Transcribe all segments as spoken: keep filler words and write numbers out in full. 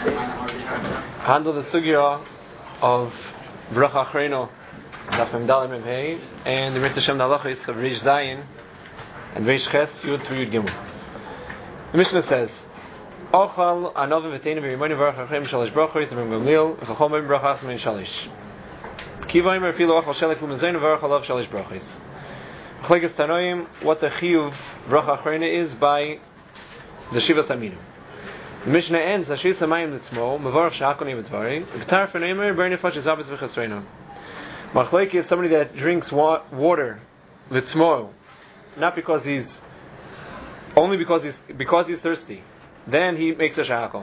handle the sugya of bracha achreno, daf mem daled mem hey, and the Mitzvah Shem Halachos of Reish Zayin and Reish Ches Yud through Yud Gimel. The Mishnah says, "Ochal anavi v'teinu v'yimoni v'arach achrem shalish brachos v'mem gamliel v'chachom v'im brachas v'min shalish. Kiva imer filo ochal shelek v'mezenu v'arach alav shalish brachos." Chleges Tanoim, what the chiyuv bracha achrena is by the Shivas Aminim. The Mishnah ends, Hashis Hamayim Litzmo, Mavarach Sha'akoni B'dvari, B'tar F'neimer, Ber Nefesh Zabes V'chasreinon. Machleki is somebody that drinks wa- water, Litzmo, not because he's, only because he's, because he's thirsty. Then he makes a Sha'akon.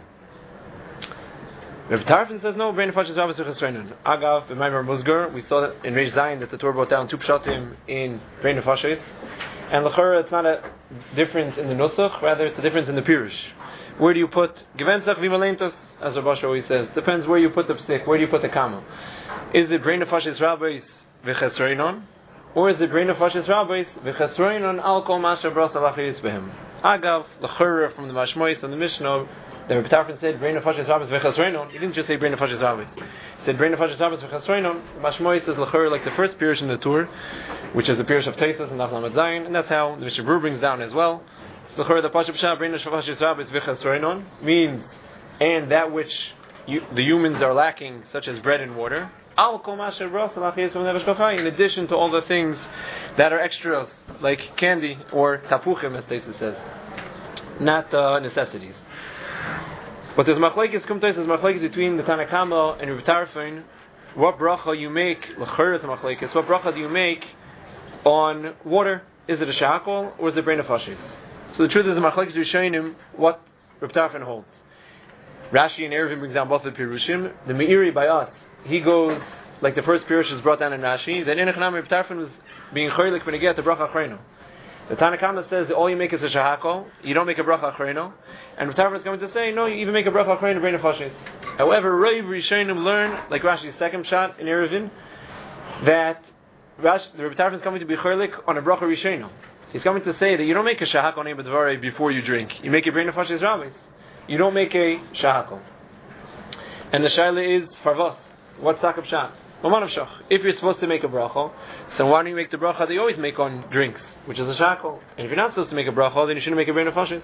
Rav Tarfon says no, Ber Nefesh Zabes V'chasreinon. Agav, B'maymer Musgar, we saw that in Reish Zayin that the Torah brought down two pshatim in Ber Nefesh. And l'chora, it's not a difference in the nusach, rather it's a difference in the pirush. Where do you put Gevenzach Vivalentos, as Rav Asher always says? Depends where you put the psik, where do you put the kama. Is it Brein Nefashis Rabbis V'chesreinon? Or is it Brein Nefashis Rabbis V'chesreinon Al Kol Masha Bras Alachis Behem? Agav, l'chora from the Mashmois and the Mishnah, the Rebbe Tarfon said Brein Nefashis Rabbis V'chesreinon. He didn't just say Brein Nefashis Rabbis. He said Brein Nefashis Rabbis V'chesreinon. Mashmois is l'chora like the first pirush in the Tur, which is the pirush of Teisus and Daf Lamed Zayin, and that's how the Mishnah Berurah brings down as well. L'chora the Pashup Shah Brein Nefashis Rabbis V'chesreinon means and that which you, the humans are lacking, such as bread and water. Al Kol Masha Bras Alachis Behem. In addition to all the things that are extras, like candy or tapuchim, as Teisus says, not uh, necessities. But there's machlekes, kumtais, there's machlekes between the Tanna Kama and Rav Tarfon. What bracha you make, l'chor is machlekes, what bracha do you make on water? Is it a shakol or is it Brein Nefashis? So the truth is the machlekes Rishonim what Rav Tarfon holds. Rashi and Eruvin brings down both the pirushim. The Meiri by us, he goes like the first pirush is brought down in Rashi. Then Enochanam Rav Tarfon was being choylik when he get to bracha achreno. The Tanna Kama says all you make is a shahakol, you don't make a bracha achreno. And Rav Tarfon is going to say, no, you even make a bracha achreno Brein Nefashis. However, Rav Rishonim learn, like Rashi's second shot in Eruvin, that Rash, the Rav Tarfon is coming to be choylik on a bracha Rishonim. He's coming to say that you don't make a shahakol name b'dvarei before you drink. You make a Brein Nefashis Rabbis. You don't make a shahakol. And the shaila is farvos. What's sakab shat? If you're supposed to make a bracha, so why don't you make the bracha that you always make on drinks, which is a shakol? And if you're not supposed to make a bracha, then you shouldn't make a Brein Nefashis.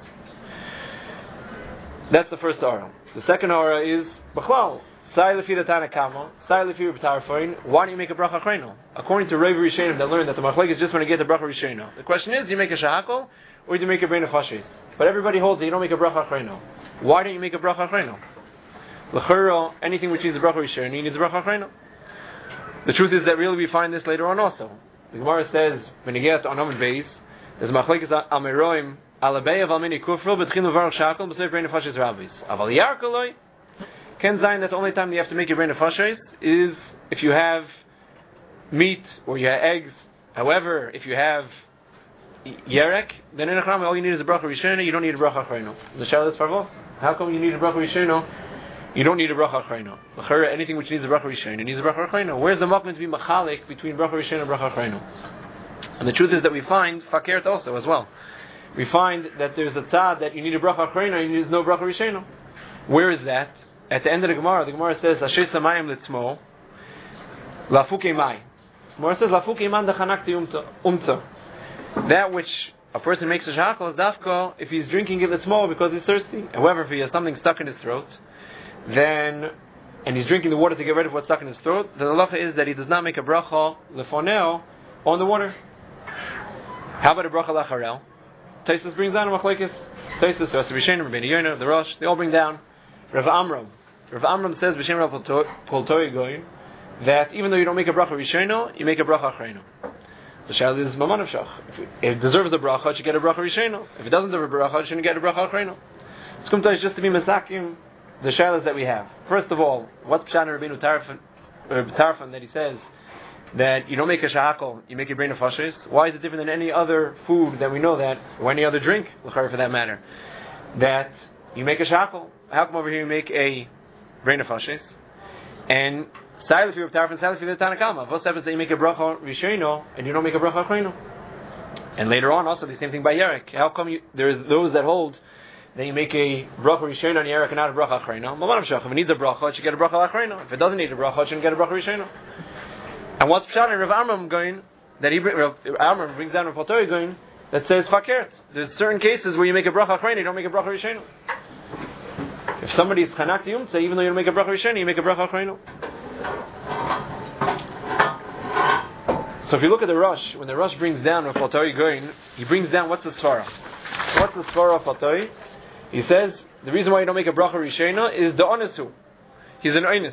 That's the first aura. The second aura is b'chlal. Sai lefi the Tanna Kama, sai lefi Rav Tarfon. Why don't you make a bracha achreno? According to Rav Rishonim that learned that the machlek is just when you get the bracha Rishonim. The question is, do you make a shahakol or do you make a Brein Nefashis? But everybody holds that you don't make a bracha achreno. Why don't you make a bracha achreno? L'chura, anything which needs a bracha Rishonim needs a bracha achreno. The truth is that really we find this later on also. The Gemara says when you get to Anam Beis, there's machlekes al meroim al abei aval mini kufro betchinu varach shakol b'sei Brein Nefashis Rabbis. Aval yarkoloi ken zayin that the only time you have to make a Brein Nefashis is if you have meat or you have eggs. However, if you have yerek, then in a chram all you need is a bracha Rishonim. You don't need a bracha achreno. The shaila is farvos. How come you need a bracha Rishonim? You don't need a bracha achreno. Anything which needs a bracha Rishonim needs a bracha achreno. Where's the makom to be machalik between bracha Rishonim and bracha achreno? And the truth is that we find fakert also as well. We find that there's a tzad that you need a bracha achreno and you need no bracha Rishonim. Where is that? At the end of the Gemara, the Gemara says Ashes Samayim Litzmo Lafuke Mai. The Gemara says Lafuke Man Dechanakti Umta. That which a person makes a shakal is dafka if he's drinking it litzmo because he's thirsty. However, if he has something stuck in his throat, then and he's drinking the water to get rid of what's stuck in his throat, the halacha is that he does not make a bracha lefoneo on the water. How about a bracha lacharel? Taisus brings down a machlekes. Taisus, Rav Rishonim, Rabbeinu Yonah, the Rosh, they all bring down Rav Amram. Rav Amram says b'shem Rav Poltoi Goyin that even though you don't make a bracha Rishonim, you make a bracha achreno. The shayla is maman of shach. If it deserves a bracha, it should get a bracha Rishonim. If it doesn't deserve a bracha, it shouldn't get a bracha achreno. It's come to us just to be masakim the shaylas that we have. First of all, what's Pshat Rabbeinu Tarfon that he says that you don't make a shahakol, you make a Brein Nefashis? Why is it different than any other food that we know that, or any other drink, for that matter, that you make a shahakol? How come over here you make a Brein Nefashis? And Silif Rav Tarfon, Silif the Tanna Kama. What happens that you make a bracha Rishonim and you don't make a bracha achreno? And later on, also the same thing by Yerek. How come you, there's those that hold that you make a bracha rishona on Yerek and not a bracha achrayna. Maman Shach, if it needs a bracha, it should get a bracha achrayna. If it doesn't need a bracha, it shouldn't get a bracha rishona. And what's Pshat and Rav Amram going, that he Rav Amram brings down Rav Paltori going, that says fakert. There's certain cases where you make a bracha achrayna, you don't make a bracha rishona. If somebody is chanak yumtza, even though you don't make a bracha rishona, you make a bracha achrayna. So if you look at the Rosh, when the Rosh brings down Rav Paltori going, he brings down what's the svara? What's the svara of Paltori? He says the reason why you don't make a bracha rishena is the onesu. He's an oinus.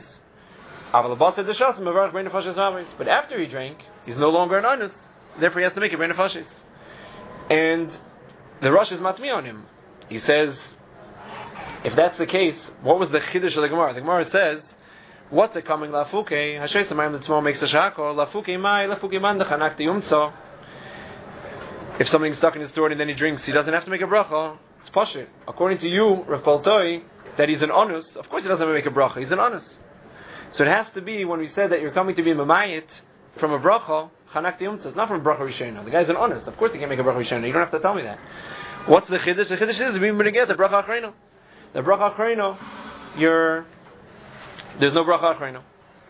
But after he drank, he's no longer an oinus. Therefore, he has to make a brain nefashis. And the Rosh is matmi on him. He says, if that's the case, what was the chiddush of the Gemara? The Gemara says, what's it coming lafuke? Hashem Samayim the Tzmo makes the shako lafuke mai lafuke man dechanak yumtzo. If something's stuck in his throat and then he drinks, he doesn't have to make a bracha. It's pashut. According to you, Rav Paltori, that he's an onus. Of course, he doesn't have to make a bracha. He's an onus. So it has to be when we said that you're coming to be mamayit from a bracha chanak yumtzo. It's not from bracha rishona. The guy's an onus. Of course, he can make a bracha rishona. You don't have to tell me that. What's the chiddush? The chiddush is we going to get the bracha achrayno. The bracha achrayno, you're there's no bracha achrayno.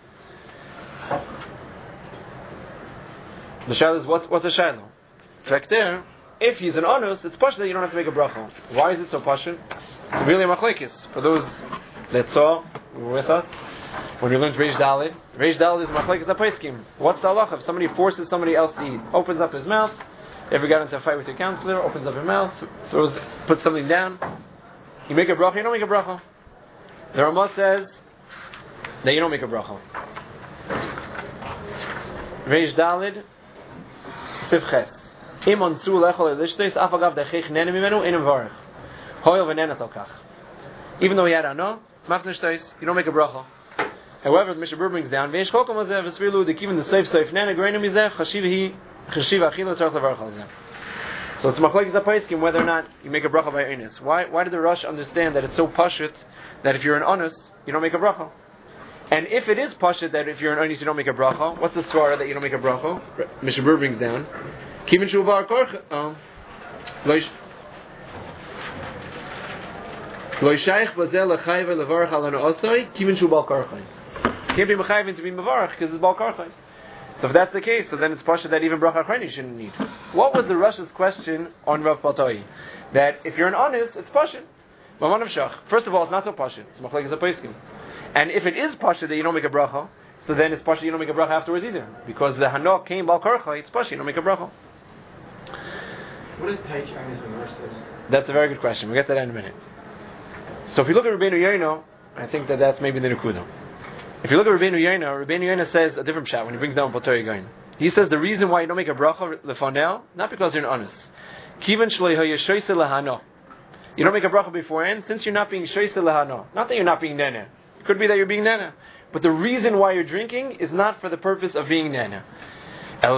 The shaila is what, what's the shaila? In fact, there, if he's an onus, it's pashut that you don't have to make a bracha. Why is it so pashut? Really a machlekes. For those that saw, were with us, when we learned Reish Dalid, Reish Dalid is machlekes apaiskim. What's the halacha? If somebody forces somebody else to eat, opens up his mouth, ever got into a fight with your counselor, opens up your mouth, throws, puts something down, you make a bracha, you don't make a bracha. The Ramah says that you don't make a bracha. Reish Dalid, Sivches. Even though he had ano, you don't make a bracha. However, the Mishnah Berurah brings down, so it's machlokes apaiskim whether or not you make a bracha by onus. Why? Why did the Rosh understand that it's so pashut that if you're an onus, you don't make a bracha? And if it is pashut that if you're an onus, you don't make a bracha, what's the svara that you don't make a bracha? Mishnah Berurah brings down. Kivin shu bar korch, lo shaykh bazel lechayve levarach al anosoy. Kivin shu bar korch. Can't be mechayvin to be mevarach because it's bar korch. So if that's the case, so then it's pashut that even bracha achrayna you shouldn't need. What was the Rosh's question on Rav Paltori? That if you're an honest, it's pashut. Maman of Shach. First of all, it's not so pashut. It's machlekes apaiskim. And if it is pashut that you don't make a bracha, so then it's pashut you don't make a bracha afterwards either, because the hanok came bal korcha. It's pashut you don't make a bracha. What is Tai Chinese when Rosh says? That's a very good question. We'll get to that in a minute. So if you look at Rabbeinu Yoino, I think that that's maybe the Nekuda. If you look at Rabbeinu Yoino, Rabbeinu Yoino says a different pshat when he brings down Paltori Goyin. He says the reason why you don't make a bracha lefanel, not because you're an honest. Kivan shloi hayeshoyse lahano. You don't make a bracha beforehand since you're not being shoyse lahano. Not that you're not being nana. It could be that you're being nana. But the reason why you're drinking is not for the purpose of being nana. But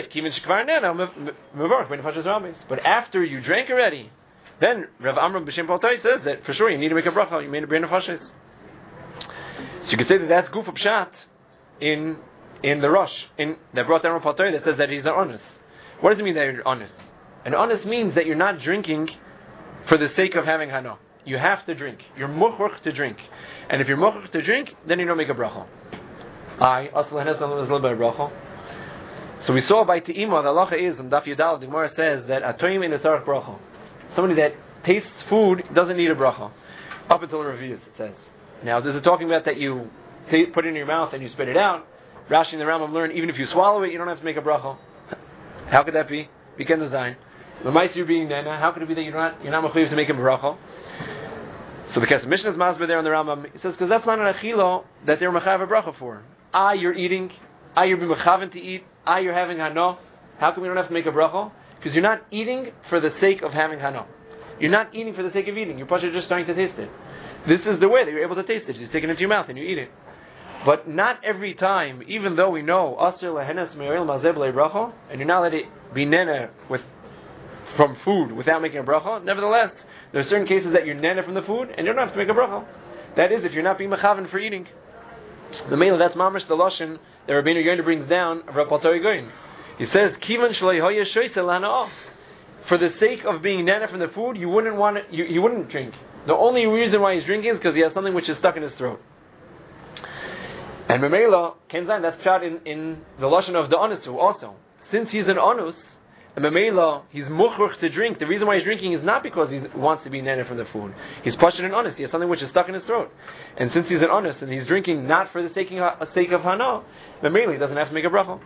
after you drank already, then Rav Amram b'Shem Paltori says that for sure you need to make a bracha. You made a brain nefashis. So you can say that that's goof of pshat in in the Rosh in that brought down Rav Paltori that says that he's an honest. What does it mean that you're honest? An honest means that you're not drinking for the sake of having hana. You have to drink. You're muchach to drink, and if you're muchach to drink, then you don't make a bracha. I asla hanes a little bit of bracha. So we saw by Te'ima, the halacha is, on Daf Yudal, the Gemara says that atoim in a tzarech bracha. Somebody that tastes food doesn't need a bracha. Up until the reviews, it says. Now, this is talking about that you t- put it in your mouth and you spit it out. Rashi and the Rambam learn, even if you swallow it, you don't have to make a bracha. How could that be? Bekan design. The mice you're being nana, how could it be that you're not you're not mechuyev to make a bracha? So because the Mishnah's masber there on the Rambam, it says, because that's not an achilo that they're mechav a bracha for. Ah, you're eating. Ah, you're being mechaven to eat. Ah, you're having hano. How come we don't have to make a bracha? Because you're not eating for the sake of having hano. You're not eating for the sake of eating. You're probably just starting to taste it. This is the way that you're able to taste it. You just take it into your mouth and you eat it. But not every time, even though we know Asr lehenes me'oil mazeh b'lei bracha, and you're not let it be nena with from food without making a bracha. Nevertheless, there are certain cases that you're nena from the food and you don't have to make a bracha. That is, if you're not being mechaven for eating. The male, that's mamash the lashon that Rabbeinu Yoina brings down of Rav Paltori Goyin. He says, "Kivan shloi hoya shoyse lana." for the sake of being nana from the food, you wouldn't want it, you, he wouldn't drink. The only reason why he's drinking is because he has something which is stuck in his throat. And Memela, Kenzain, that's shot in, in the lashon of the Anusu also. Since he's an Anus, and Memela, he's muchruch to drink. The reason why he's drinking is not because he wants to be nana from the food. He's pushing an Anus. He has something which is stuck in his throat. And since he's an Anus and he's drinking not for the sake of, sake of Hana, Memela, he doesn't have to make a bracha.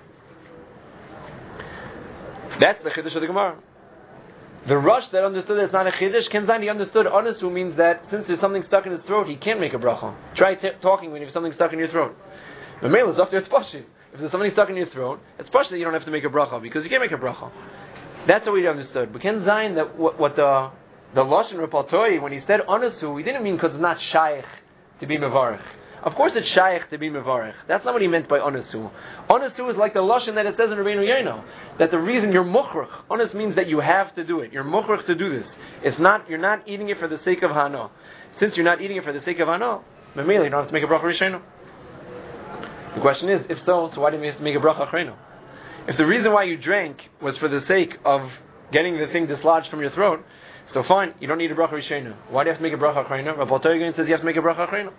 That's the Chiddush of the Gemara. The Rush that understood that it's not a Chiddush, Kenzani understood Anasu means that since there's something stuck in his throat, he can't make a bracha. Try t- talking when you have something stuck in your throat. The mail is after it's Pashit. If there's something stuck in your throat, it's Pashit that you don't have to make a bracha because you can't make a bracha. That's what we understood. But Kenzani, that what, what the the Lashon Rapaltoi, when he said Anasu, he didn't mean because it's not Shaykh to be Mevarech. Of course it's Shaykh to be Mevarech. That's not what he meant by Anasu. Anasu is like the Lashon that it says in Rabbeinu Yaino, that the reason you're Mukhrach, Anas means that you have to do it. You're Mukhrach to do this. It's not, you're not eating it for the sake of Hana. Since you're not eating it for the sake of Hana, Mamela, you don't have to make a Bracha Rishayno. The question is, if so, so why didn't you have to make a Bracha Achrayno? If the reason why you drank was for the sake of getting the thing dislodged from your throat, so fine, you don't need a Bracha Rishayno. Why do you have to make a Bracha Achrayno? Rabbi Toygan says you have to make a Bracha Achrayno.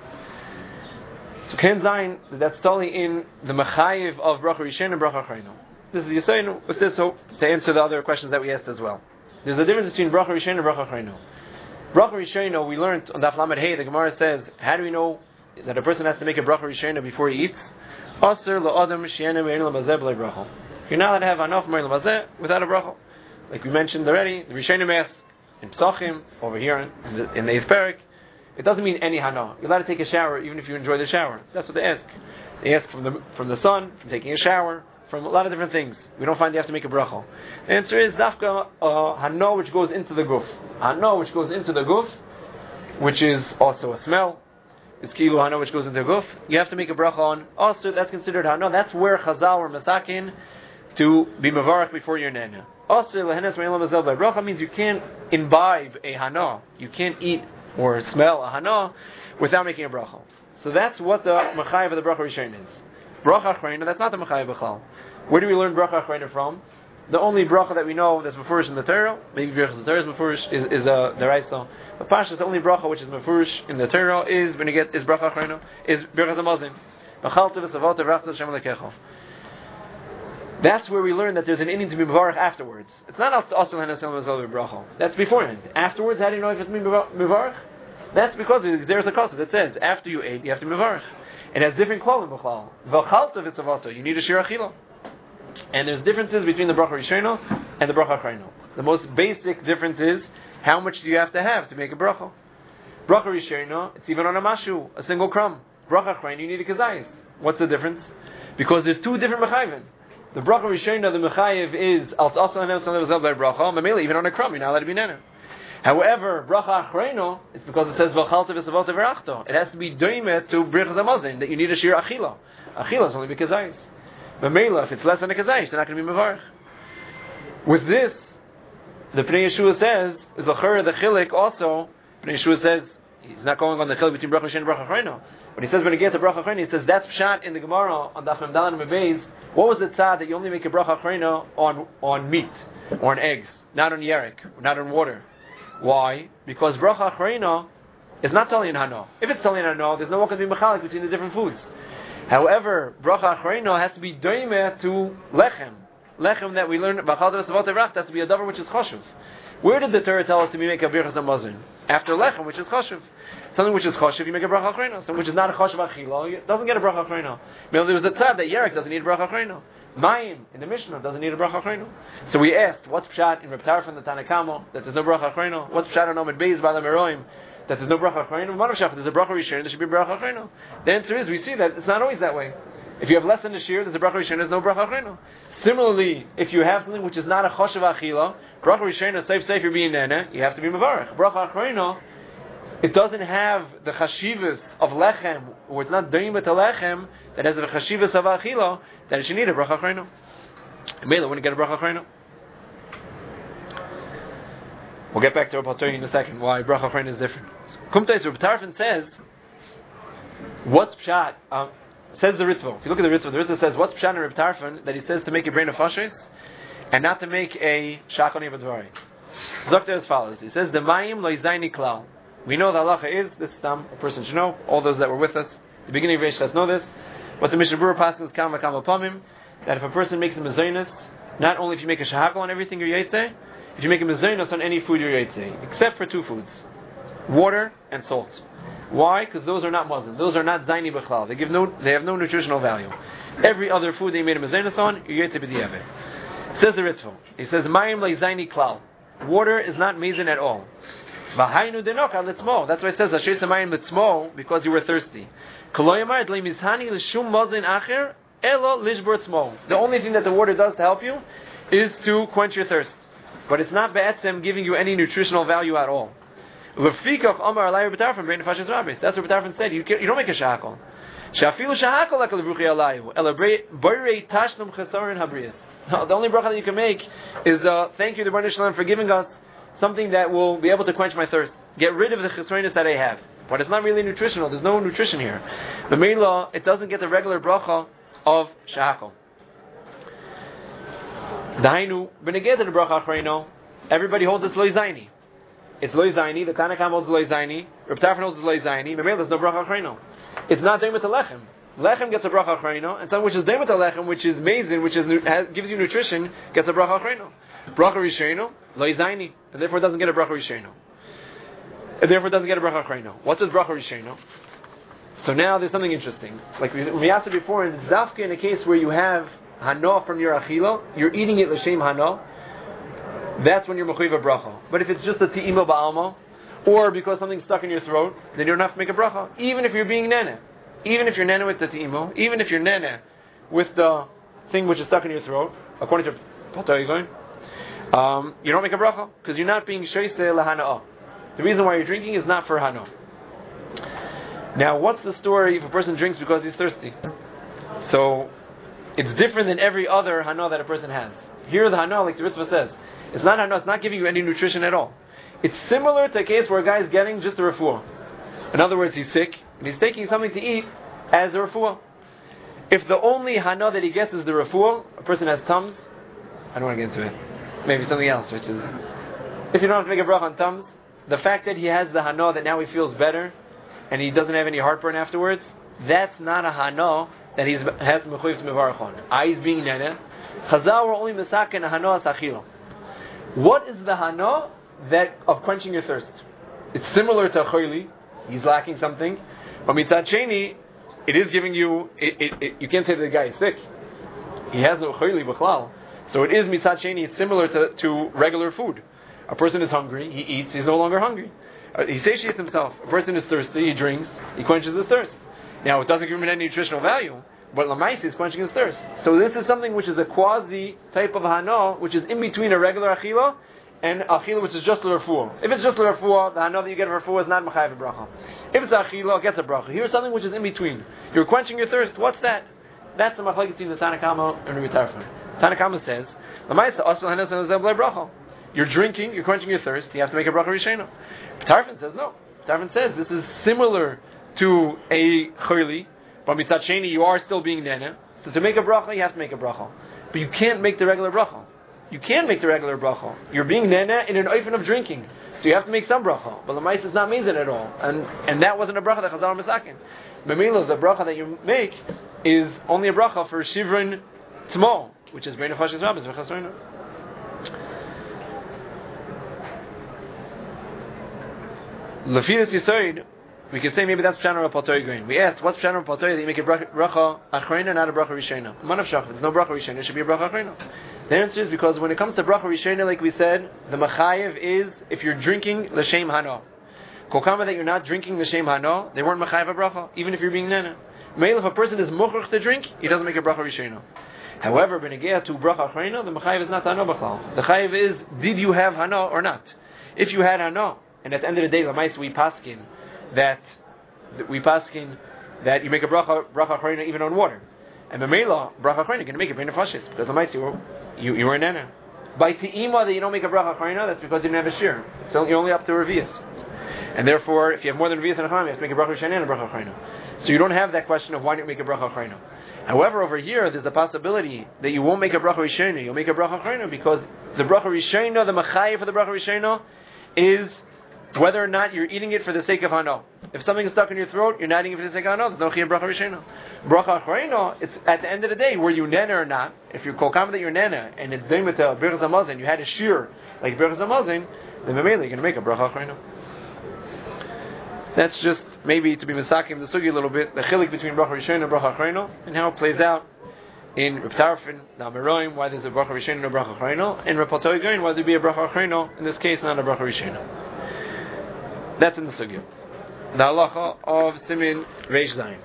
So Ken Zayin, that's totally in the Mechayiv of Bracha Rishayno and Bracha Achrayno. This is Yisayinu, with this hope, to answer the other questions that we asked as well. There's a difference between Bracha Rishayno and Bracha Achrayno. Bracha Rishayno, we learned on Daf Lamed Hey, the Gemara says, how do we know that a person has to make a Bracha Rishayno before he eats? Aser la'adam she'ena me'en l'mazeh b'lei bracha. You're not allowed to have enough me'en l'mazeh without a bracha. Like we mentioned already, the Rishayno Mass in Psachim, over here in the, in the eighth parak, it doesn't mean any hana. You're allowed to take a shower even if you enjoy the shower. That's what they ask. They ask from the from the sun, from taking a shower, from a lot of different things. We don't find they have to make a bracha. The answer is dafka uh, hana, which goes into the guf. Hana, which goes into the guf, which is also a smell. It's kilu hana, which goes into the guf. You have to make a bracha on. Also, that's considered hana. That's where chazal or masakin to be mavarach before your nana. Also, lehenes me'elam mazel by bracha means you can't imbibe a hana. You can't eat or smell a hana without making a bracha. So that's what the mechayiv of the bracha rishon is. Bracha achrayna, that's not the mechayiv b'chal. Where do we learn bracha achrayna from? The only bracha that we know that's mefurish in the Torah, maybe Birchas Torah is mefurish, is, is a deraisa. But Pasha, the only bracha which is mefurish in the Torah is when you get is bracha achrayna, is Birchas Hamazon. B'chalta v'savata v'rachta Hashem lekecha. That's where we learn that there's an inyan to be mevarach afterwards. It's not also hanas el bracha. That's beforehand. Afterwards, how do you know if it's mevarach? That's because there's a kasha that says after you ate, you have to be mevarach. It has different klalim b'chlal. V'chalta v'savata, you need a shir achila. And there's differences between the bracha rishayno and the bracha achrayno. The most basic difference is how much do you have to have to make a bracha. Bracha rishayno, it's even on a mashu, a single crumb. Bracha achrayno, you need a kazayis. What's the difference? Because there's two different mechayvin. The bracha rishayna, the mechayiv is al t'asal hanem salem by bracha. Mamela, even on a crumb, you're not allowed to be nana. However, bracha achrayno, it's because it says v'chalta v'savota v'rachto. It has to be doimet to Birchas Hamazon that you need a shir achila. Achila is only because zayis. Mamela, if it's less than a kazayis, they're not going to be mevarach. With this, the Pnei Yeshua says the chur the chilik also. Pnei Yeshua says he's not going on the chilik between bracha rishayna and bracha achrayno. But he says when he gets to bracha achrayno, he says that's pshat in the Gemara on Daf Mem Dalet Mebeis. What was the tzad that you only make a bracha achrayna on on meat or on eggs, not on yerek, not on water? Why? Because bracha achrayna is not tali in hana. If it's tali in hana, there's no one can be mechalik between the different foods. However, bracha achrayna has to be doimeh to lechem. Lechem that we learn b'chal d'vasavot erach has to be a davar which is choshev. Where did the Torah tell us to make a birchas hamazon? After lechem, which is choshev. Something which is choshev, you make a bracha achrayna. Something which is not a choshev achila, doesn't get a bracha achrayna. Maybe there was the tzad that yerek doesn't need a bracha achrayna. Mayim in the Mishnah doesn't need a bracha achrayna. So we asked, what's pshat in Reb Tarfon the Tanakamo that there's no bracha achrayna? What's pshat on Omid Beis by the Meroim that there's no bracha achrayna? Manav shach, there's a bracha rishon, there should be a bracha achrayna. The answer is, we see that it's not always that way. If you have less than a shir, there's a bracha rishon, there's no bracha achrayna. Similarly, if you have something which is not a choshev achila, bracha rishon, safe safe you're being nana, you have to be mevarach. Bracha achrayna, it doesn't have the chashivas of lechem, or it's not doim et lechem that has the chashivas of achila that it should need a bracha achrayna. Mela, when you get a bracha achrayna, we'll get back to Reb Tarfon in a second. Why bracha achrayna is different. Kumtais Reb Tarfon says, what's pshat? Um, says the Ritva. If you look at the Ritva, the Ritva says, what's pshat in Reb Tarfon that he says to make a brain of fashes? and not to make a shakal nevadvari. Doctor as follows. He says, "The mayim loizayni klal." We know the halacha is this tam a person should know. All those that were with us, the beginning of Reish know this. But the Mishnah Berurah passes kama kama pamim that if a person makes a mezainis, not only if you make a shahakal on everything you're yaitze, if you make a mezainis on any food you're yaitze, except for two foods, water and salt. Why? Because those are not Muslim. Those are not zaini b'chlal. They give no, they have no nutritional value. Every other food they made a mezainis on, you're yaitze b'di'eveh. Says the Ritva. He says, "Mayim le'zaini klal." Water is not mezin at all. V'hainu denoka litzmo. That's why it says "Asher samayim litzmo," because you were thirsty. Koloyamar le'mizhani l'shum mazin acher elo lishbor tzmo. The only thing that the water does to help you is to quench your thirst, but it's not be'etzem giving you any nutritional value at all. L'fikach Amar Alayir B'tarfin Bein Nefashis Rabbis. That's what B'tarfin said. You, you don't make a shahakol. Shafilu shahakol like a levruchi alayu. Ela borei tashnum chesarin habriyas. The only bracha that you can make is uh, thank you to Baruch Shalom for giving us something that will be able to quench my thirst. Get rid of the chesroinus that I have. But it's not really nutritional. There's no nutrition here. The Meila, it doesn't get the regular bracha of shahakol. Dainu, beneged to the bracha achreino, everybody holds it's loizayni. It's loizayni, the Tanakam holds loizayni, Reb Tarfon holds loizayni, but there's no bracha achreino. It's not deim with the lechem. Lechem gets a bracha achreino, and something which is deim with the lechem, which is mazin, which is has, gives you nutrition, gets a bracha achreino. Bracha rishayno, loizayni, and therefore it doesn't get a bracha rishayno. And therefore it doesn't get a bracha achreino. What's this bracha rishayno? So now there's something interesting. Like we, we asked it before, in Zafka, in a case where you have hano from your achilo, you're eating it l'shem hano, that's when you're mechuyev a bracha. But if it's just a ti'imo ba'alma, or because something's stuck in your throat, then you don't have to make a bracha. Even if you're being nene. Even if you're nene with the ti'imo, even if you're nene with the thing which is stuck in your throat, according to Patay going, um, you don't make a bracha, because you're not being sheiseh lahana'ah. The reason why you're drinking is not for hano. Now, what's the story if a person drinks because he's thirsty? So, it's different than every other hano that a person has. Here the hano, like the Ritva says, it's not hano, it's not giving you any nutrition at all. It's similar to a case where a guy is getting just a refuah. In other words, he's sick, and he's taking something to eat as a refuah. If the only hana that he gets is the refuah, a person has tums, I don't want to get into it. Maybe something else, which is, if you don't have to make a bracha on tums, the fact that he has the hana that now he feels better, and he doesn't have any heartburn afterwards, that's not a hana that he has mechuyev to mevarach on. Eyes being nene, Chazal were only misaken a hana asachil. What is the hana that of quenching your thirst? It's similar to a choyli. He's lacking something, but mitzad sheni, it is giving you. It, it, it, you can't say that the guy is sick. He has no choyli b'chlal, so it is mitzad sheni. It's similar to, to regular food. A person is hungry, he eats, he's no longer hungry. Uh, he satiates himself. A person is thirsty, he drinks, he quenches his thirst. Now, it doesn't give him any nutritional value, but Lamaisi is quenching his thirst. So this is something which is a quasi type of hana, which is in between a regular achila and achila which is just l'refuah. If it's just l'refuah, the hana that you get for refuah is not mechayev bracha. If it's achila, it gets a bracha. Here's something which is in between. You're quenching your thirst. What's that? That's the machlekes between the Tanakama and Rabbi Tarfon. Tanakama says, Lamaisa asal hanas and bracha. You're drinking, you're quenching your thirst, you have to make a bracha rishena. Tarfon says no. Tarfon says this is similar to a chayli, but mitzad sheni you are still being nene. So to make a bracha, you have to make a bracha. But you can't make the regular bracha. You can make the regular bracha. You're being nene in an oifen of drinking. So you have to make some bracha. But the mice is not mezin at all. And and that wasn't a bracha that Chazal Masakin. Memila, the bracha that you make is only a bracha for shivrin tmo, which is Bein Nefashis Rabbis v'chasroina. Lefidas Yisoid, we could say maybe that's Pshana Rapatoy Green. We asked, what's Pshana Rapatoy that you make a bracha achrena, not a bracha rishena? Manav Shach, there's no bracha rishena, it should be a bracha achrena. The answer is because when it comes to bracha rishena, like we said, the machayev is if you're drinking l'shem hana. Kokama that you're not drinking l'shem hana, they weren't machayev a bracha, even if you're being nena. Male, if a person is muchrach to drink, he doesn't make a bracha rishena. However, benegea to bracha achrena, the machayev is not hana b'chlal. The chayev is, did you have hana or not? If you had hana, and at the end of the day, Lamais, we paskin that we paskin that you make a bracha bracha achrona even on water, and the Mela bracha achrona you're going to make it Bein Nefashis because Lamais you were you, you were an nana. By ti'ima that you don't make a bracha achrona, that's because you didn't have a shir. So you're only up to revius, and therefore if you have more than revius and a chayim, you have to make a bracha rishana and a bracha achrona. So you don't have that question of why don't you make a bracha achrona. However, over here, there's a possibility that you won't make a bracha rishona, you'll make a bracha achrona, because the bracha rishona, the machayev for the bracha rishona, is whether or not you're eating it for the sake of hano. If something is stuck in your throat, you're not eating it for the sake of hano, there's no chiyuv bracha rishona. Bracha achrona, it's at the end of the day, were you nena or not, if you're kolkam that you're nena, and it's doing with the birchas hamazon, you had a shear, like birchas hamazon, then maybe you're going to make a bracha achrona. That's just maybe to be masakim the sugi a little bit, the chilik between bracha rishona and bracha achrona, and how it plays out in Reb Tarfon, the Amoraim, why there's a bracha rishona and a bracha achrona, and Reb Patoi Gaon, why there be a bracha achrona, in this case not a bracha rishona. That's in the sugi. The halacha of Simin Reish Zayin.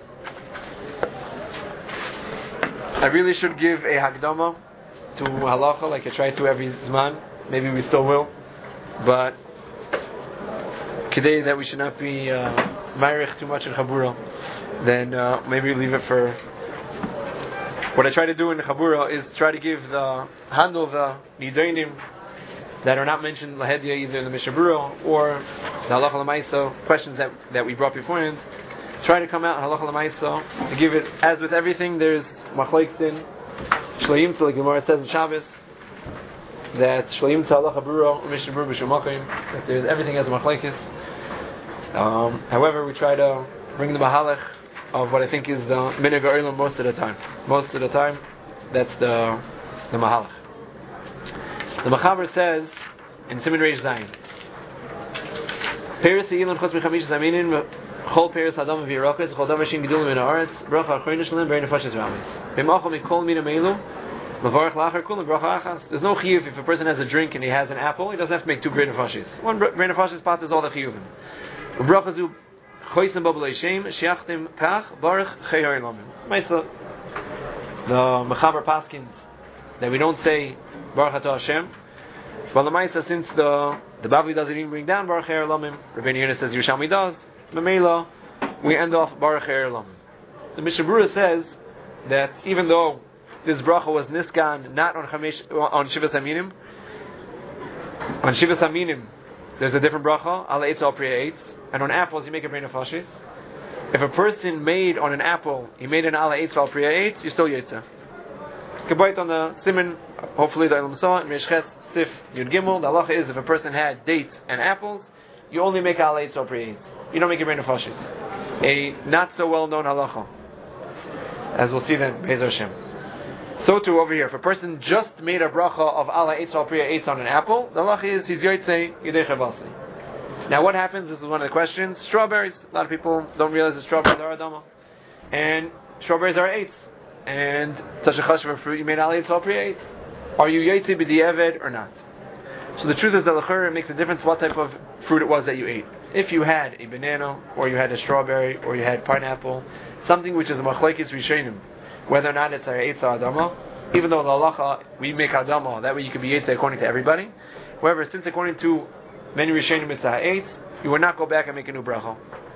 I really should give a hakdama to halacha like I try to every zman. Maybe we still will, but today that we should not be uh, ma'arich too much in Chabura, then uh, maybe leave it for. What I try to do in the Chabura is try to give the handle of the nidonim that are not mentioned lahedya either in the Mishnah Berurah or the halacha l'maisa questions that that we brought beforehand. Try to come out halacha l'maisa to give it as with everything. There's machlokes in shleim, so like the Gemara says in Shabbos that shleim to halacha berurah or Mishnah Berurah b'shemakim, that there's everything as a machlokes. Um, however, we try to bring the mahalach of what I think is the minhag ha'olam most of the time. Most of the time, that's the the mahalach. The Machaber says in Siman Reish Zayin, Peres Eilan Chutz Mechamish Zaminin Chol Peres Adam V'Yirakas Chol Davar Shin Gedulim In Haaretz Bracha Achrona Shalem Bein Nefashos Ramis B'Machol Mikol Mina Meilu Mavarach Lachar Kulam Bracha Achas. There's no chiyuv if a person has a drink and he has an apple, he doesn't have to make two Bein Nefashos. One Bein Nefashos pot is all the chiyuvim. Bracha Zu Choysim Babulei Shem Shiachtim Kach Baruch Chei Ha'olamim. Meisa, the Machaber paskins that we don't say Baruch Atah Hashem. But the Maisa, since the the Bavli doesn't even bring down Baruch Ha'olamim, Rabbeinu Yonah says Yerushalmi does. Mamela, we end off Baruch Ha'olamim. The Mishnah Berurah says that even though this bracha was niskan not on Chamesh, on Shivas Aminim, on Shivas Aminim there's a different bracha, Ala Eitz Al Priya Eitz, and on apples you make a Bein Nefashos. If a person made on an apple, he made an Ala Eitz Al Priya Eitz, you still Yetza. Kabait on the Siman, hopefully the Ilum Saw, and Meshchet Sif Yud Gimel, the halacha is if a person had dates and apples, you only make Ala Eitz Al Priya Eitz. You don't make a Bein Nefashos. A not so well known halacha, as we'll see then, Be'ez Hashem. So too over here, if a person just made a bracha of Ala Eitz Al Priya Eitz on an apple, the halacha is he's Yotzei Yidei Chavasi. Now what happens, this is one of the questions, strawberries, a lot of people don't realize that strawberries are Adama. And strawberries are eights. And such a chashuv fruit, you made Ala Eitz Al Priya Eitz. Are you Yotzei B'di'eved or not? So the truth is that l'chur, it makes a difference what type of fruit it was that you ate. If you had a banana, or you had a strawberry, or you had pineapple, something which is a machlekes rishonim, whether or not it's a Eitz Adama, even though the halacha, we make Adama, that way you can be Eitz according to everybody. However, since according to many rishonim it's a Eitz, you would not go back and make a new bracha.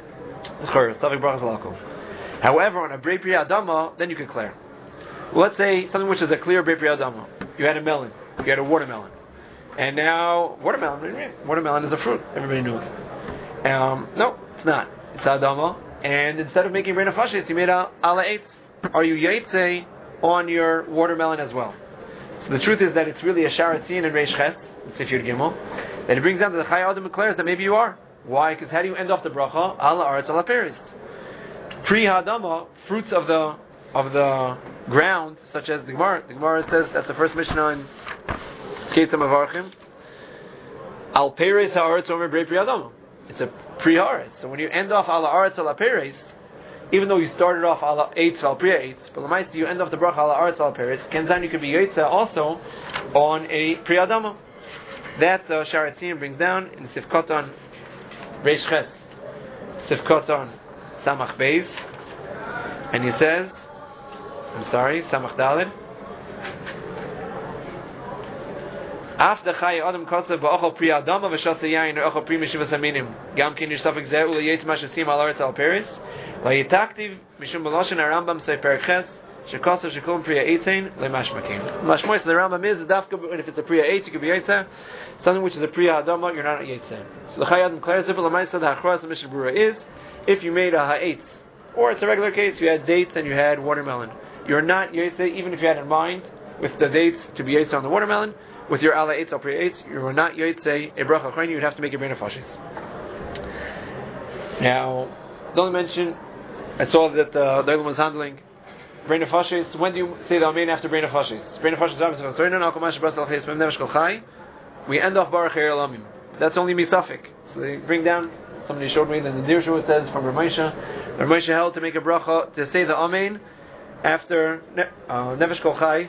However, on a Brei Pri Adama, then you can clear. Well, let's say something which is a clear Brei Pri Adama. You had a melon, you had a watermelon. And now, watermelon, watermelon is a fruit, everybody knows. Um, no, it's not. It's Adama. And instead of making Bein Nefashos, you made a Ala Eitz. Are you Yotzei on your watermelon as well? So the truth is that it's really a Sharatzin and Reish Ches, Sif Yud Gimel, that it brings down to the Chai Adam declares that maybe you are. Why? Because how do you end off the bracha? Ala Aretz Ala Peres. Pri Hadama, fruits of the of the ground, such as the Gemara. The Gemara says that's the first Mishnah in Ketzam Avarchim. Al Peres Haaretz Omer Brei Pri Hadama. It's a Pri Haaretz. So when you end off Ala Aretz Ala Peres, even though you started off Ala Eitz Al Priya Eitz, but Lamaisa you end off the bracha Ala Aretz Ala Peres, Kenzan you could be Yotzei also on a Pri Hadama. That uh, Sharatzin brings down in Sifkoton Reish Ches, Sifkoton Samach Beis, and he says, I'm sorry, Samach Daled. After Chai Adam Kosev Ba'ochel Pri Adama V'Shasa Yain or Ochel Pri Meshivas Aminim Gam Kin Yishtafik Zeh Ule Yetz Mashasim Al Aretz Al Peres Vayitaktiv Mishum Beloshen HaRambam Sefer Ches Shekosev Shekum Priya Eitzein LeMashmakim. Mashmois the Rambam is the Dafka, and if it's a Priya Eitz you could be Yotzei. Something which is a Priya Adama you're not a Yotzei. So the Chai Adam declares if L'maisa the Hachras of Mishnah Berurah is if you made a Ha'etz, or it's a regular case, you had dates and you had watermelon. you're not Yotze, even if you had in mind with the dates to be Yotze on the watermelon, with your Ala Eitz al Pri Eitz, you are not Yotze a Bracha Achrayna, you would have to make a Bein HaFashis. Now, don't mention, I saw that uh, the Olam was handling Bein HaFashis. When do you say the Amen after Bein HaFashis? Bein HaFashis is we end off Baruch Cher Elamim. That's only Misafik. So they bring down, somebody showed me that in the Dirshu it says from Ramesha, Ramesha held to make a bracha, to say the Amen after uh, Nefesh Kol Chai.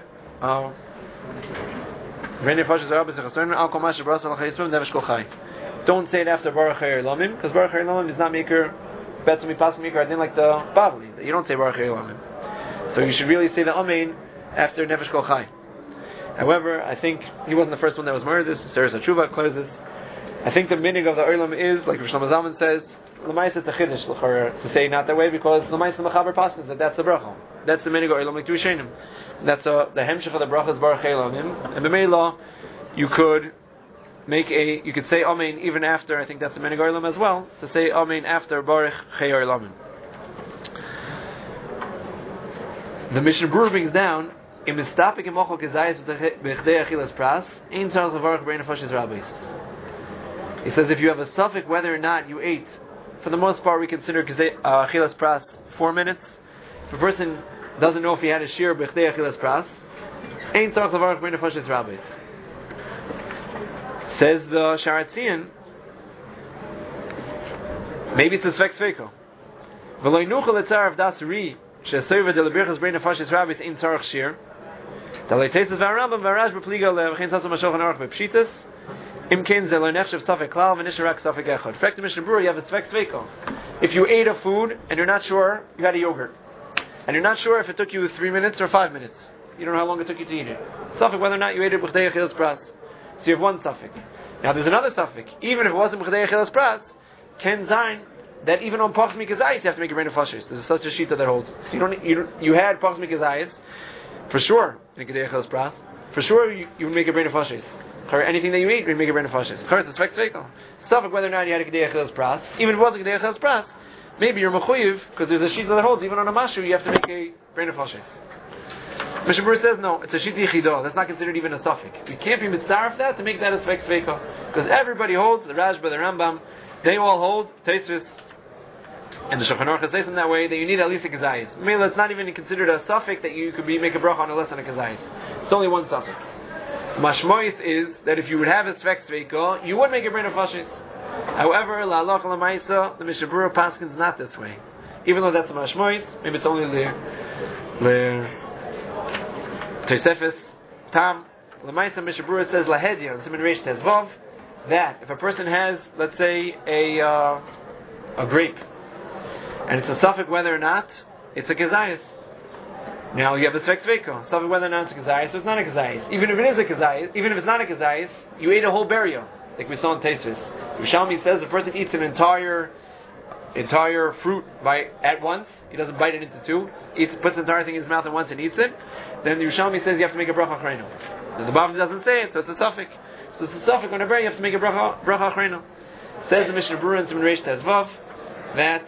Don't say it after Baruch Cher Elamim, because Baruch Cher Elamim is not maker, Betzumi Pas maker, I didn't like the Bavli. You don't say Baruch Cher Elamim. So you should really say the Amen after Nefesh Kol Chai. However, I think he wasn't the first one that was murdered. This Seres HaTshuva clears this. I think the meaning of the Olam is, like Rosh Zalman says, L'maisa it's a chiddush to say not that way, because L'maisa Mechaber passes that that's the bracha. That's the meaning of Olam like two Shenim. That's a, the hemshech of the bracha is Baruch Elamim. And b'meila, you could make a, you could say Amen even after. I think that's the meaning of Olam as well, to say Amen after Baruch Elamim. The Mishnah Berurah brings down. Im mistapik im ochel kezayis b'chdei achilas pras, ein tzarich levarach bein hafashis rabbis. He says if you have a suffix whether or not you ate, for the most part we consider uh, achilas pras four minutes. If a person doesn't know if he had a shir b'chdei achilas pras, ein tzarich levarach bein hafashis rabbis. Says the Sharatzian, maybe it's a svek sveko. V'lo yinuchel etzarav das ri she'serva de lebrichas bein hafashis rabbis ein tzarich shir. For sure, in fact, the Mishnah Berurah, you have a svek sveiko. If you ate a food and you're not sure, you had a yogurt, and you're not sure if it took you three minutes or five minutes, you don't know how long it took you to eat it. Suffix whether or not you ate it b'chdei achilas pras. So you have one suffix. Now there's another suffix. Even if it wasn't b'chdei achilas pras, ken zayin that even on pachs mikazayis you have to make a bein hafashis. There's such a shita that holds. So you don't. You, don't, you had pachs mikazayis. For sure, for sure you, you would make a bein hafashis. Anything that you eat, you make a bein hafashis. It's a suffix whether or not you had a kedei achilas pras. Even if it wasn't kedei achilas pras, maybe you're mechuyev because there's a sheet that holds. Even on a mashu, you have to make a bein hafashis. Mishnah Berurah says no, it's a sheet yichidah. That's not considered even a suffix. You can't be mitzaref that to make that a svek sveika because everybody holds. The Rashba, the Rambam, they all hold. Tosfos and the Shulchan Aruch says in that way that you need at least a kazayis. Maybe it's not even considered a suffix that you could be make a bracha on less than a kazayis. It's only one suffix. Mashmois is that if you would have a svek sveika, you would make a bein hafashis. However, la halach l'maisa, the Mishnah Berurah paskins is not this way. Even though that's the mashmois, maybe it's only le le Tosefos tam l'maisa. Mishnah Berurah says lahedya and Siman Reish Tezvav that if a person has, let's say, a uh, a grape. And it's a suffix whether or not it's a kazayis. Now you have a svek sveiko. Suffix whether or not it's a kazayis, so it's not a kazayis. Even if it is a kazayis, even if it's not a kazayis, you ate a whole burial, like we saw in Tosfos. Yerushalmi says the person eats an entire entire fruit by at once. He doesn't bite it into two. Eats, puts the entire thing in his mouth at once and eats it. Then the Yerushalmi says you have to make a bracha achrayno. The Bavli doesn't say it, so it's a suffix. So it's a suffix on a berry. You have to make a bracha bracha achrayno. Says the Mishnah Berurah in Siman Reish Tezvav that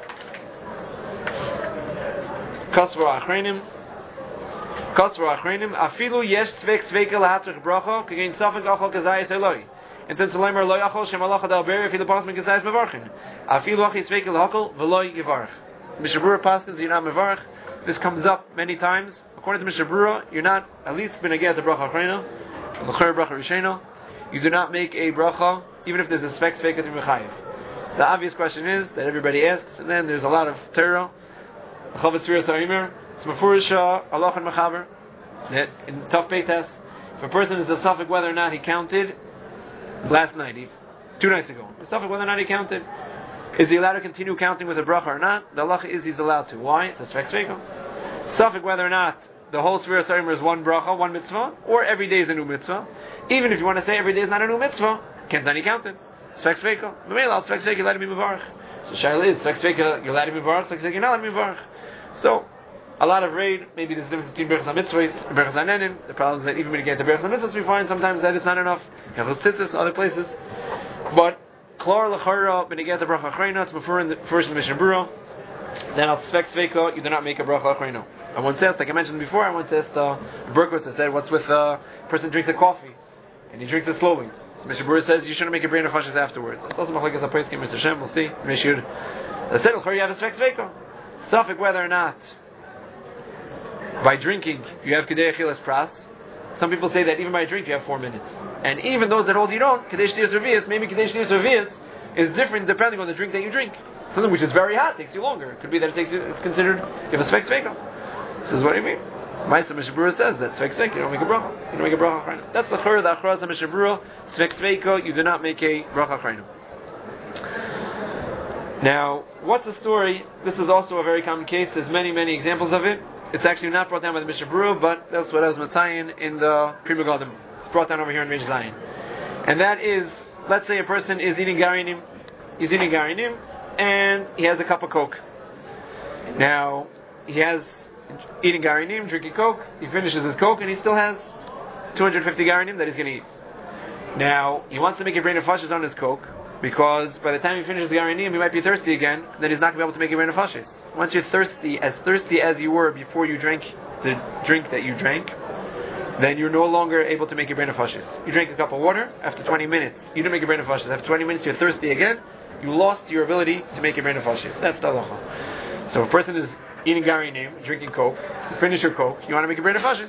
Kasvur Achreinim, Kasvur Achreinim, Afilu Yesh Tvek Tveka Lahatzach Bracha, Kagain Safik Achol Kazayis Eloi. And then Salaymer Loi Achol Shem Allah Chadal Beri, Afilu Pasman Kazayis Mevarchin. Afilu Achi Tveka Lahakol, Veloi Yivarch. Mishnah Berurah Paskins, you're not Mevarch. This comes up many times. According to Mishnah Berurah, you're not at least been a get a Bracha Achreina, L'cher Bracha Rishena. You do not make a Bracha, even if there's a Svek Tveka to Mechayev. The obvious question is, that everybody asks, and then there's a lot of Torah. Chavetz Tzvira Taimer, it's Mefurish Allah and Mechaber. That in Taf Peitas, if a person is a suffix whether or not he counted last night, he, two nights ago, the suffix whether or not he counted, is he allowed to continue counting with a bracha or not? The halacha is he's allowed to. Why? It's a svek sveiko. Suffix whether or not the whole Tzvira Taimer is one bracha, one mitzvah, or every day is a new mitzvah. Even if you want to say every day is not a new mitzvah, can't then he counted. Svek sveiko. B'meila, svek sveiko, you let him be mevarch. So shaila is svek sveiko, you let him be mevarch. Svek sveiko, you not let him be mevarch. So, a lot of raid, maybe there's a difference between Berachas HaMitzvahs and Berachas HaNenim. The problem is that even when you get to Berachas HaMitzvahs, we find sometimes that it's not enough. You have Tzitzis, other places. But, Klor L'chara, when you get to Bracha Achrayna, it's before in the first in the Mishnah Berurah. Then, Al Svek Sveika, you do not make a Bracha Achrayna. I once asked, like I mentioned before, I once asked uh, Berkowitz, I said, what's with uh, a person drinks a coffee and he drinks it slowly? So Mishnah Berurah says you shouldn't make a brain of fashis afterwards. It's also machlekes haposkim, Mister Shem, we'll see. I said, you have a svek sveiko. Suffix whether or not by drinking you have kedei achilas pras. Some people say that even by drink you have four minutes. And even those that hold you don't, kedei shtiyas revius, maybe kedei shtiyas revius is different depending on the drink that you drink. Something which is very hot takes you longer. It could be that it takes you, it's considered you have a svek sveiko. This is what do you mean? Ma'aseh Mishnah Berurah says that svek sveiko, you don't make a bracha. You don't make a bracha achrayna. That's the chur, the achras of Mishnah Berurah. Svek sveiko, you do not make a bracha achrayna. Now, what's the story? This is also a very common case. There's many, many examples of it. It's actually not brought down by the Mishnah Berurah, but that's what I was matayin in the Pri Megadim. It's brought down over here in Reish Zayin. And that is, let's say a person is eating garinim, he's eating garinim, and he has a cup of Coke. Now, he has eating garinim, drinking Coke, he finishes his Coke, and he still has two hundred fifty garinim that he's going to eat. Now, he wants to make a brain of fashis on his Coke, because by the time he finishes the garinim, he might be thirsty again, then he's not going to be able to make a brain of fashis. Once you're thirsty, as thirsty as you were before you drank the drink that you drank, then you're no longer able to make a brain of fashis. You drank a cup of water, after twenty minutes, you didn't make a brain of fashis. After twenty minutes, you're thirsty again, you lost your ability to make a brain of fashis. That's the halacha. So if a person is eating garinim, drinking Coke, you finish your Coke, you want to make a brain of fashis.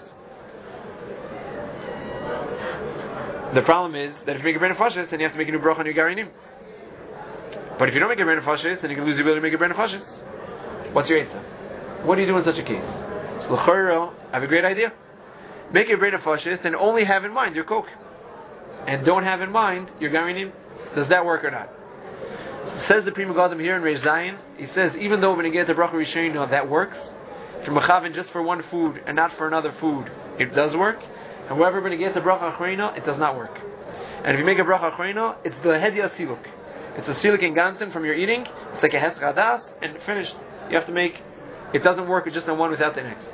The problem is that if you make a brain of fashis, then you have to make a new bracha on your garinim. But if you don't make a brain of fashis, then you can lose the ability to make a brain of fashis. What's your answer? What do you do in such a case? So l'chorah, I have a great idea. Make a brain of fashis and only have in mind your Coke, and don't have in mind your garinim. Does that work or not? Says the Pri Megadim here in Reish Zayin. He says even though when you get the bracha rishona that works, for mechaven just for one food and not for another food, it does work. However, when you get the bracha achrayna, it does not work. And if you make a bracha achrayna, it's the hediya siluk. It's a siluk in ganzen from your eating. It's like a heschadas and finished. You have to make. It doesn't work with just on one without the next.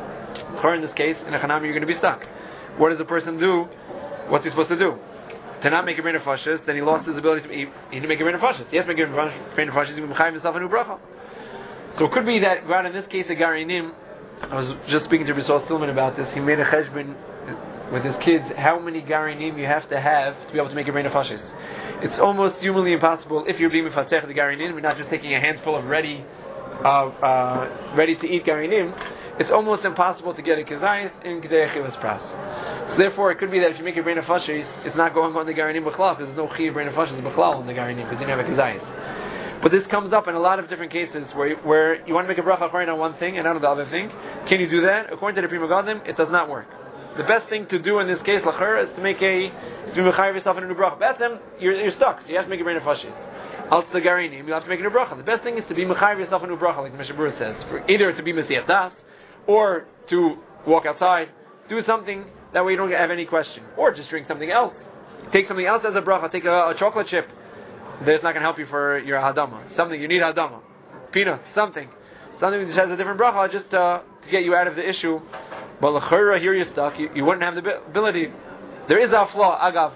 In this case, in a chanami, you're going to be stuck. What does the person do? What's he supposed to do? To not make a brain of fashis, then he lost his ability to eat. He didn't make a brain of fashis. He has to make a brain of fashis. He will mechayiv himself a new bracha. So it could be that, right in this case, a garinim. I was just speaking to B'Sol Stillman about this. He made a cheshbon with his kids. How many garinim you have to have to be able to make a brain of fashis? It's almost humanly impossible if you're being mefatzech the garinim. We're not just taking a handful of ready, uh, uh, ready to eat garinim. It's almost impossible to get a kezayis in kedei achilas pras. So therefore, it could be that if you make a brain of fashis, it's not going on the garinim b'chlal, because there's no chi brain of fashis b'chlal on the garinim, because you don't have a kezayis. But this comes up in a lot of different cases where where you want to make a bracha achrayna on one thing and not on the other thing. Can you do that? According to the Pri Megadim, it does not work. The best thing to do in this case, lachur, is to make a to be mechayiv yourself in a new bracha. That's him. You're, you're stuck, so you have to make a brain of fashis. Else the garinim, you have to make a new bracha. The best thing is to be mechayiv yourself in a new bracha, like the Mishnah Berurah says, for either to be mesiach das, or to walk outside, do something that way you don't have any question, or just drink something else. Take something else as a bracha. Take a, a chocolate chip. That's not going to help you for your hadama. Something you need hadama, peanuts, something, something that has a different bracha, just uh, to get you out of the issue. But l'chora, here you're stuck. You, you wouldn't have the ability. There is a flaw. Agav,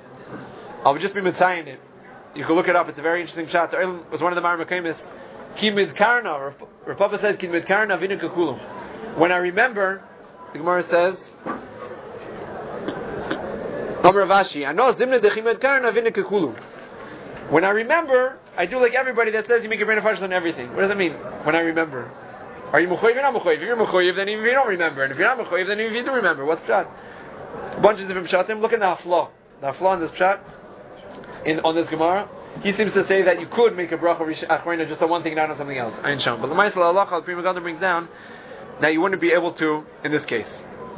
I would just be mitzayin it. You can look it up. It's a very interesting shot. It was one of the Mar Mekaymis. Ki midkarna. Rav Papa said ki midkarna v'inu kakulum. When I remember, the Gemara says, Amar Vashi, I know zimna dechi midkarna v'inu kakulum. When I remember, I do like everybody that says you make a brain of fashis on everything. What does that mean? When I remember. Are you mechoyev or not mechoyev? If you're mechoyev, then even if you don't remember. And if you're not mechoyev, then even if you do remember. What's pshat? A bunch of different pshatim. Look at the hafla. The hafla in this pshat, in, on this Gemara, he seems to say that you could make a bracha achrayna just on one thing, not on something else. Ayin sham. But the Ma'aseh halacha, the Pri Megadim brings down, that you wouldn't be able to in this case.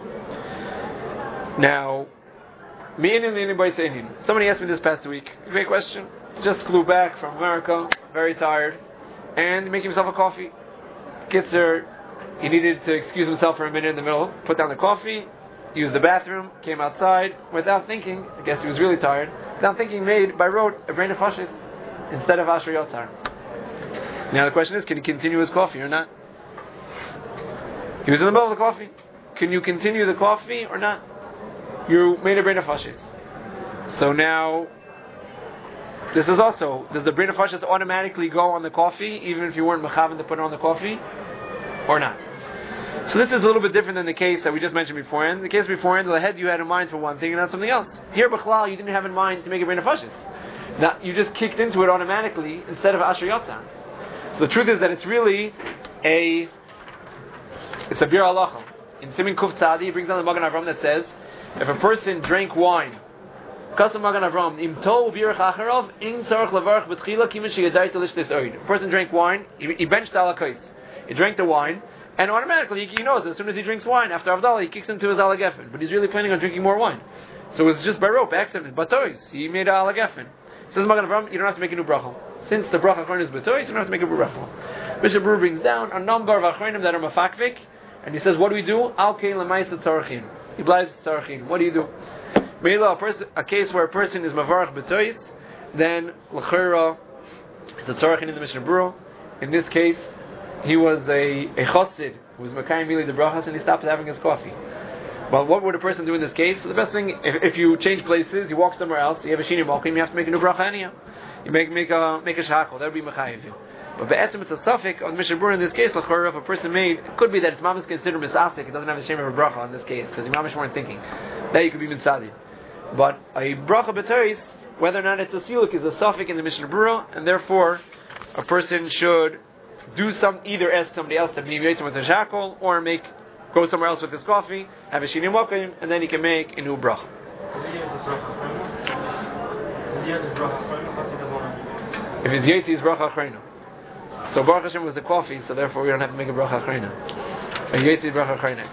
Now, somebody asked me this past week. Great question. Just flew back from America, very tired, and making himself a coffee. Kitzer, he needed to excuse himself for a minute in the middle, put down the coffee, used the bathroom, came outside, without thinking, I guess he was really tired, without thinking, made, by rote, a brain of fashis, instead of Asher Yotzar. Now the question is, can he continue his coffee or not? He was in the middle of the coffee. Can you continue the coffee or not? You made a brain of fashis. So now, this is also, does the brain of fashis automatically go on the coffee, even if you weren't mechaven to put it on the coffee, or not? So this is a little bit different than the case that we just mentioned beforehand. The case beforehand, the head you had in mind for one thing and not something else. Here, B'chlal, you didn't have in mind to make a brain of fashis. Now, you just kicked into it automatically instead of Asher Yotzan. So the truth is that it's really a it's a bir halacha. In Simin Kuf Tzadi, he brings down the Magen Avram that says, if a person drank wine, Kasam Magen Avram, Im Tov Birach Acharov, In Tzarech Levarach B'tchila Kimin Sheyadai Telish Tes Oid. A person drank wine, he, he benched Alakais. He drank the wine, and automatically he, he knows as soon as he drinks wine, after Avdallah, he kicks into his Alagefen. But he's really planning on drinking more wine. So it's just by rope, accident. Batois, he made Alagefen. Says Magen Avram, you don't have to make a new bracha. Since the bracha achron is betois, you don't have to make a bracha. Bishop Brewer brings down a number of achronim that are mafakvik, and he says, what do we do? Al kein lemaisa tzarachin. He blies tzarachin. What do you do? Meila, a, person, a case where a person is mavarach betois, then l'chera, the tzarachin in the Mishnah Brewer. In this case, he was a a chassid who was makayim mili de brachas, and he stopped having his coffee. But what would a person do in this case? So the best thing, if, if you change places, you walk somewhere else, you have a shini malkim, you have to make a new bracha anyhow. You make make a make a shachol. That would be mechayiv. But be'etzim it's a suffix on Mishnah Berurah in this case. L'chora, if a person made, it could be that its mom is considered misasik. It doesn't have the shame of a bracha in this case because the mamish weren't thinking. That you could be mitzadi. But a bracha b'teris, whether or not it's a siluk, is a suffix in the Mishnah Berurah, and therefore a person should do some either ask somebody else to be with a shachol or make go somewhere else with his coffee, have a shini mokim, and then he can make a new bracha. If it's Yetzi, it's bracha achrayna. So Baruch Hashem was the coffee, so therefore we don't have to make a bracha achrayna. And Yetzi is bracha achrayna.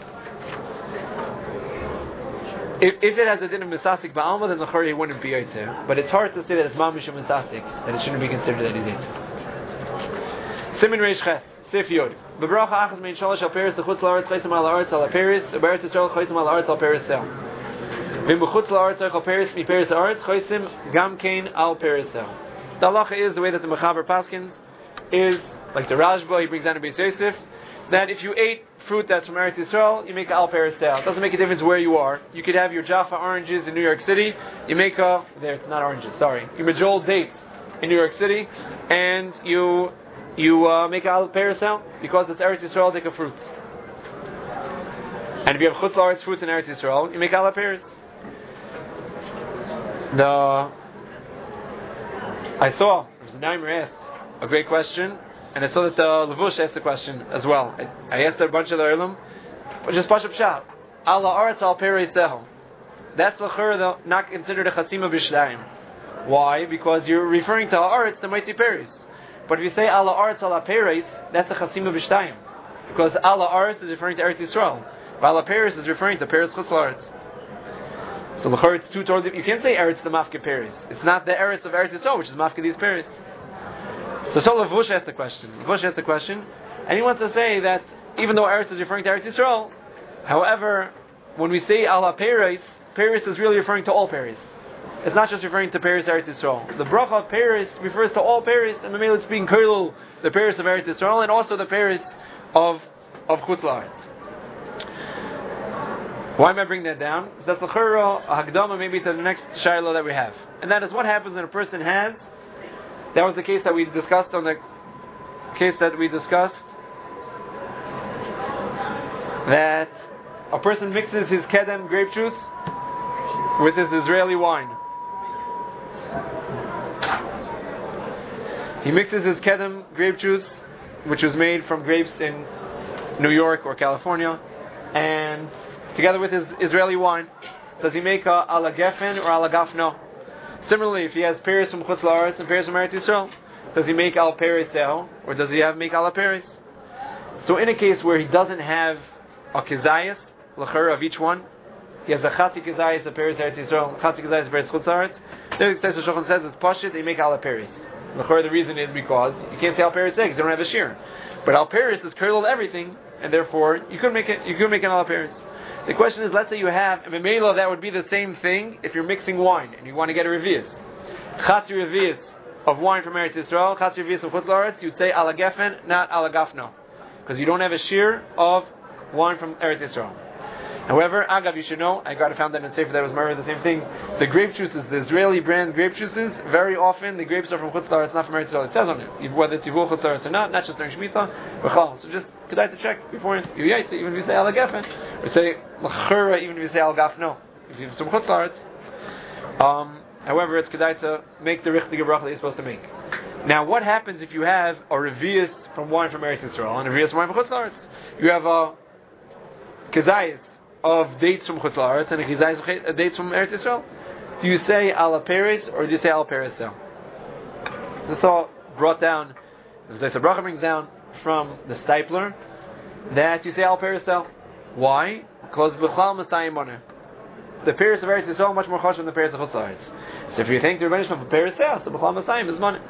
If, if it has a din of misasik ba'alma, then the chari wouldn't be Yetzi. But it's hard to say that it's mamish of misasik, that it shouldn't be considered that he's Yetzi. Simin Reish Ches, Sif Yod. Bebracha achas mein shalosh al peris, the chutz la'aretz, chaysim al la'aretz al peris, beretz Yisrael, chaysim al la'aretz al peris sel. Vim b'chutz la'aretz al peris, mi peris la'aretz, chaysim gam kein al peris sel. The halacha is the way that the Mechaber Paskins is, like the Rashba, he brings down a Beis Yosef, that if you ate fruit that's from Eretz Yisrael, you make a al peris sale. It doesn't make a difference where you are. You could have your Jaffa oranges in New York City, you make a, there it's not oranges, sorry, you Majol dates in New York City, and you you uh, make a al peris sale, because it's Eretz Yisrael, take a fruit. And if you have Chutz La'aretz fruits in Eretz Yisrael, you make al peris. The I saw, it was a Naimer asked a great question, and I saw that the Levush asked the question as well. I, I asked a bunch of the Erlim, but just Pashup Shah. Allah Aretz al Perei Sehel. That's l'chur not considered a Chasima B'Shleim. Why? Because you're referring to Ha'aretz, the Mighty Peris. But if you say Allah Aretz al Peris, that's a Chasima B'Shleim. Because Allah Aretz is referring to Eretz Yisrael. But Allah Peris is referring to Peris Chutz La'aretz. So l'chur it's two totally. You can't say Eretz the Mafke Peris. It's not the Eretz of Eretz Yisrael, which is Mafke these Peris. So so Levush asked the question. Levush asked the question, and he wants to say that even though Eretz is referring to Eretz Yisrael, however, when we say Allah Peris, Peris is really referring to all Peris. It's not just referring to Peris Eretz Yisrael. The bracha of Peris refers to all Peris, and Mamela it's being Kirlul, the Peris of Eretz Yisrael, and also the Peris of of Chutz La'aretz. Why am I bringing that down? That's l'chura, a hagdama, maybe to the next shiloh that we have. And that is what happens when a person has, that was the case that we discussed on the case that we discussed, that a person mixes his kedem grape juice with his Israeli wine. He mixes his kedem grape juice, which was made from grapes in New York or California, and together with his Israeli wine. Does he make a ala gefen or ala gafno? Similarly, if he has peris from Chutz La'aretz and peris from Eretz Yisrael, does he make al peris seho, or does he have make ala peris? So in a case where he doesn't have a kezayis, l'chur of each one, he has a chatzi kezayis, a peris Eretz Yisrael, chatzi kezayis, peris Chutz La'aretz, then the Shulchan says it's pashit, they make ala peris. L'chur, the reason is because you can't say al peris because you don't have a shear. But al peris is kernel everything, and therefore you could make it. You could make an al peris. The question is, let's say you have a memela that would be the same thing if you're mixing wine and you want to get a revius. Chatzi revius of wine from Eretz Yisrael, chatzi revius of Chutz La'aretz, you'd say ala gefen, not ala gafno, because you don't have a shear of wine from Eretz Yisrael. However, Agav, you should know, I got to found that in Sefer that was murdered, the same thing. The grape juices, the Israeli brand grape juices, very often the grapes are from Chutz La'aretz, not from Eretz Yisrael. It says on it, whether it's Yivul Chutz La'aretz or not, not just during Shemitah, B'chal. So just, could I to check beforehand? You yaitze, even if you say Al Gefen, or say L'chura, even if you say Al Gaf, no. If you have some Chutz La'aretz. Um, however, it's kedai to make the richtige bracha that you're supposed to make. Now, what happens if you have a revius from wine from Eretz Yisrael and a revius from wine from Chutz La'aretz? You have a kezayis of dates from Chutz La'aretz and a kezayis of dates from Eretz Yisrael. Do you say ala peres or do you say al peresel? This is all brought down. The Zayis Bracha brings down from the Stipler that you say al peresel. Why? Because b'chlal Messiah money. The peres of Eretz Yisrael are much more harsh than the peres of Chutz La'aretz. So if you think the Rebbeinu from peresel, so b'chlal Messiah is money.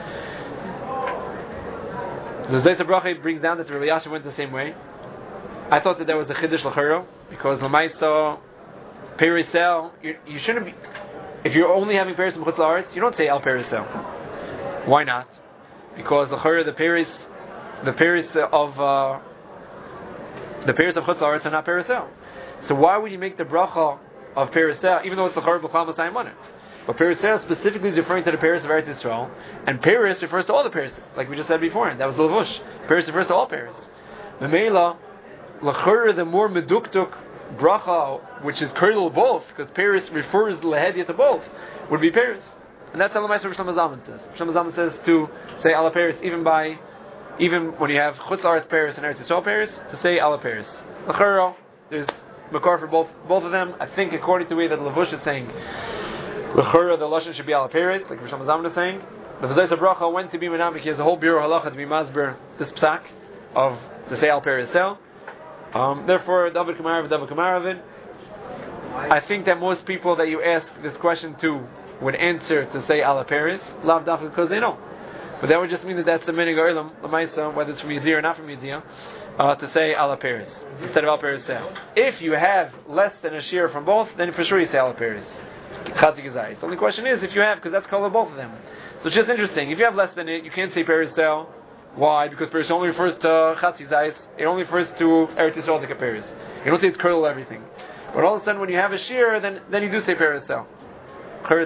The Zayis Bracha brings down that the Rabbi Yasha went the same way. I thought that there was a chiddush l'chero because l'maisa perisel. You, you shouldn't be. If you're only having peris from Chutz La'aretz, you don't say al perisel. Why not? Because l'chero the peris, the peris of uh, the peris of Chutz La'aretz are not perisel. So why would you make the bracha of perisel even though it's l'chero b'chal masayim on it? But perisel specifically is referring to the peris of Eretz Yisrael, and peris refers to all the peris, like we just said before. And that was the levush. Peris refers to all peris. The meila. L'chura, the more meduktuk bracha, which is kernel both, because Paris refers lehedia to both, would be Paris, and that's how the Meister Shlomo Zalman says. Shlomo Zalman says to say ala Paris even by, even when you have Chutz La'aretz Paris and Eretz Yisrael Paris, to say ala Paris. L'chura, there's makar for both both of them. I think according to the way that Levush is saying, l'chura the lashon should be ala Paris, like Shlomo Zalman is saying. The V'zayis bracha went to be menamik. He has a whole bureau halacha to be masber this psak of to say al Paris sel. Um, therefore, David Kamarav, David Kamaravin. I think that most people that you ask this question to would answer to say ala Paris, lav dafka, because they know. But that would just mean that that's the minig oilam, the ma'isa, whether it's from Yediyah or not from Yediyah, uh, to say ala Paris instead of al Paris sale. If you have less than a shear from both, then for sure you say ala Paris. The only question is if you have, because that's called both of them. So it's just interesting. If you have less than it, you can't say Paris sale. Why? Because Paris only refers to Chatzi Zayis. It only refers to Eretz Yisrael to Paris. You don't say it's kernel everything. But all of a sudden, when you have a shear, then then you do say Paris sell. Those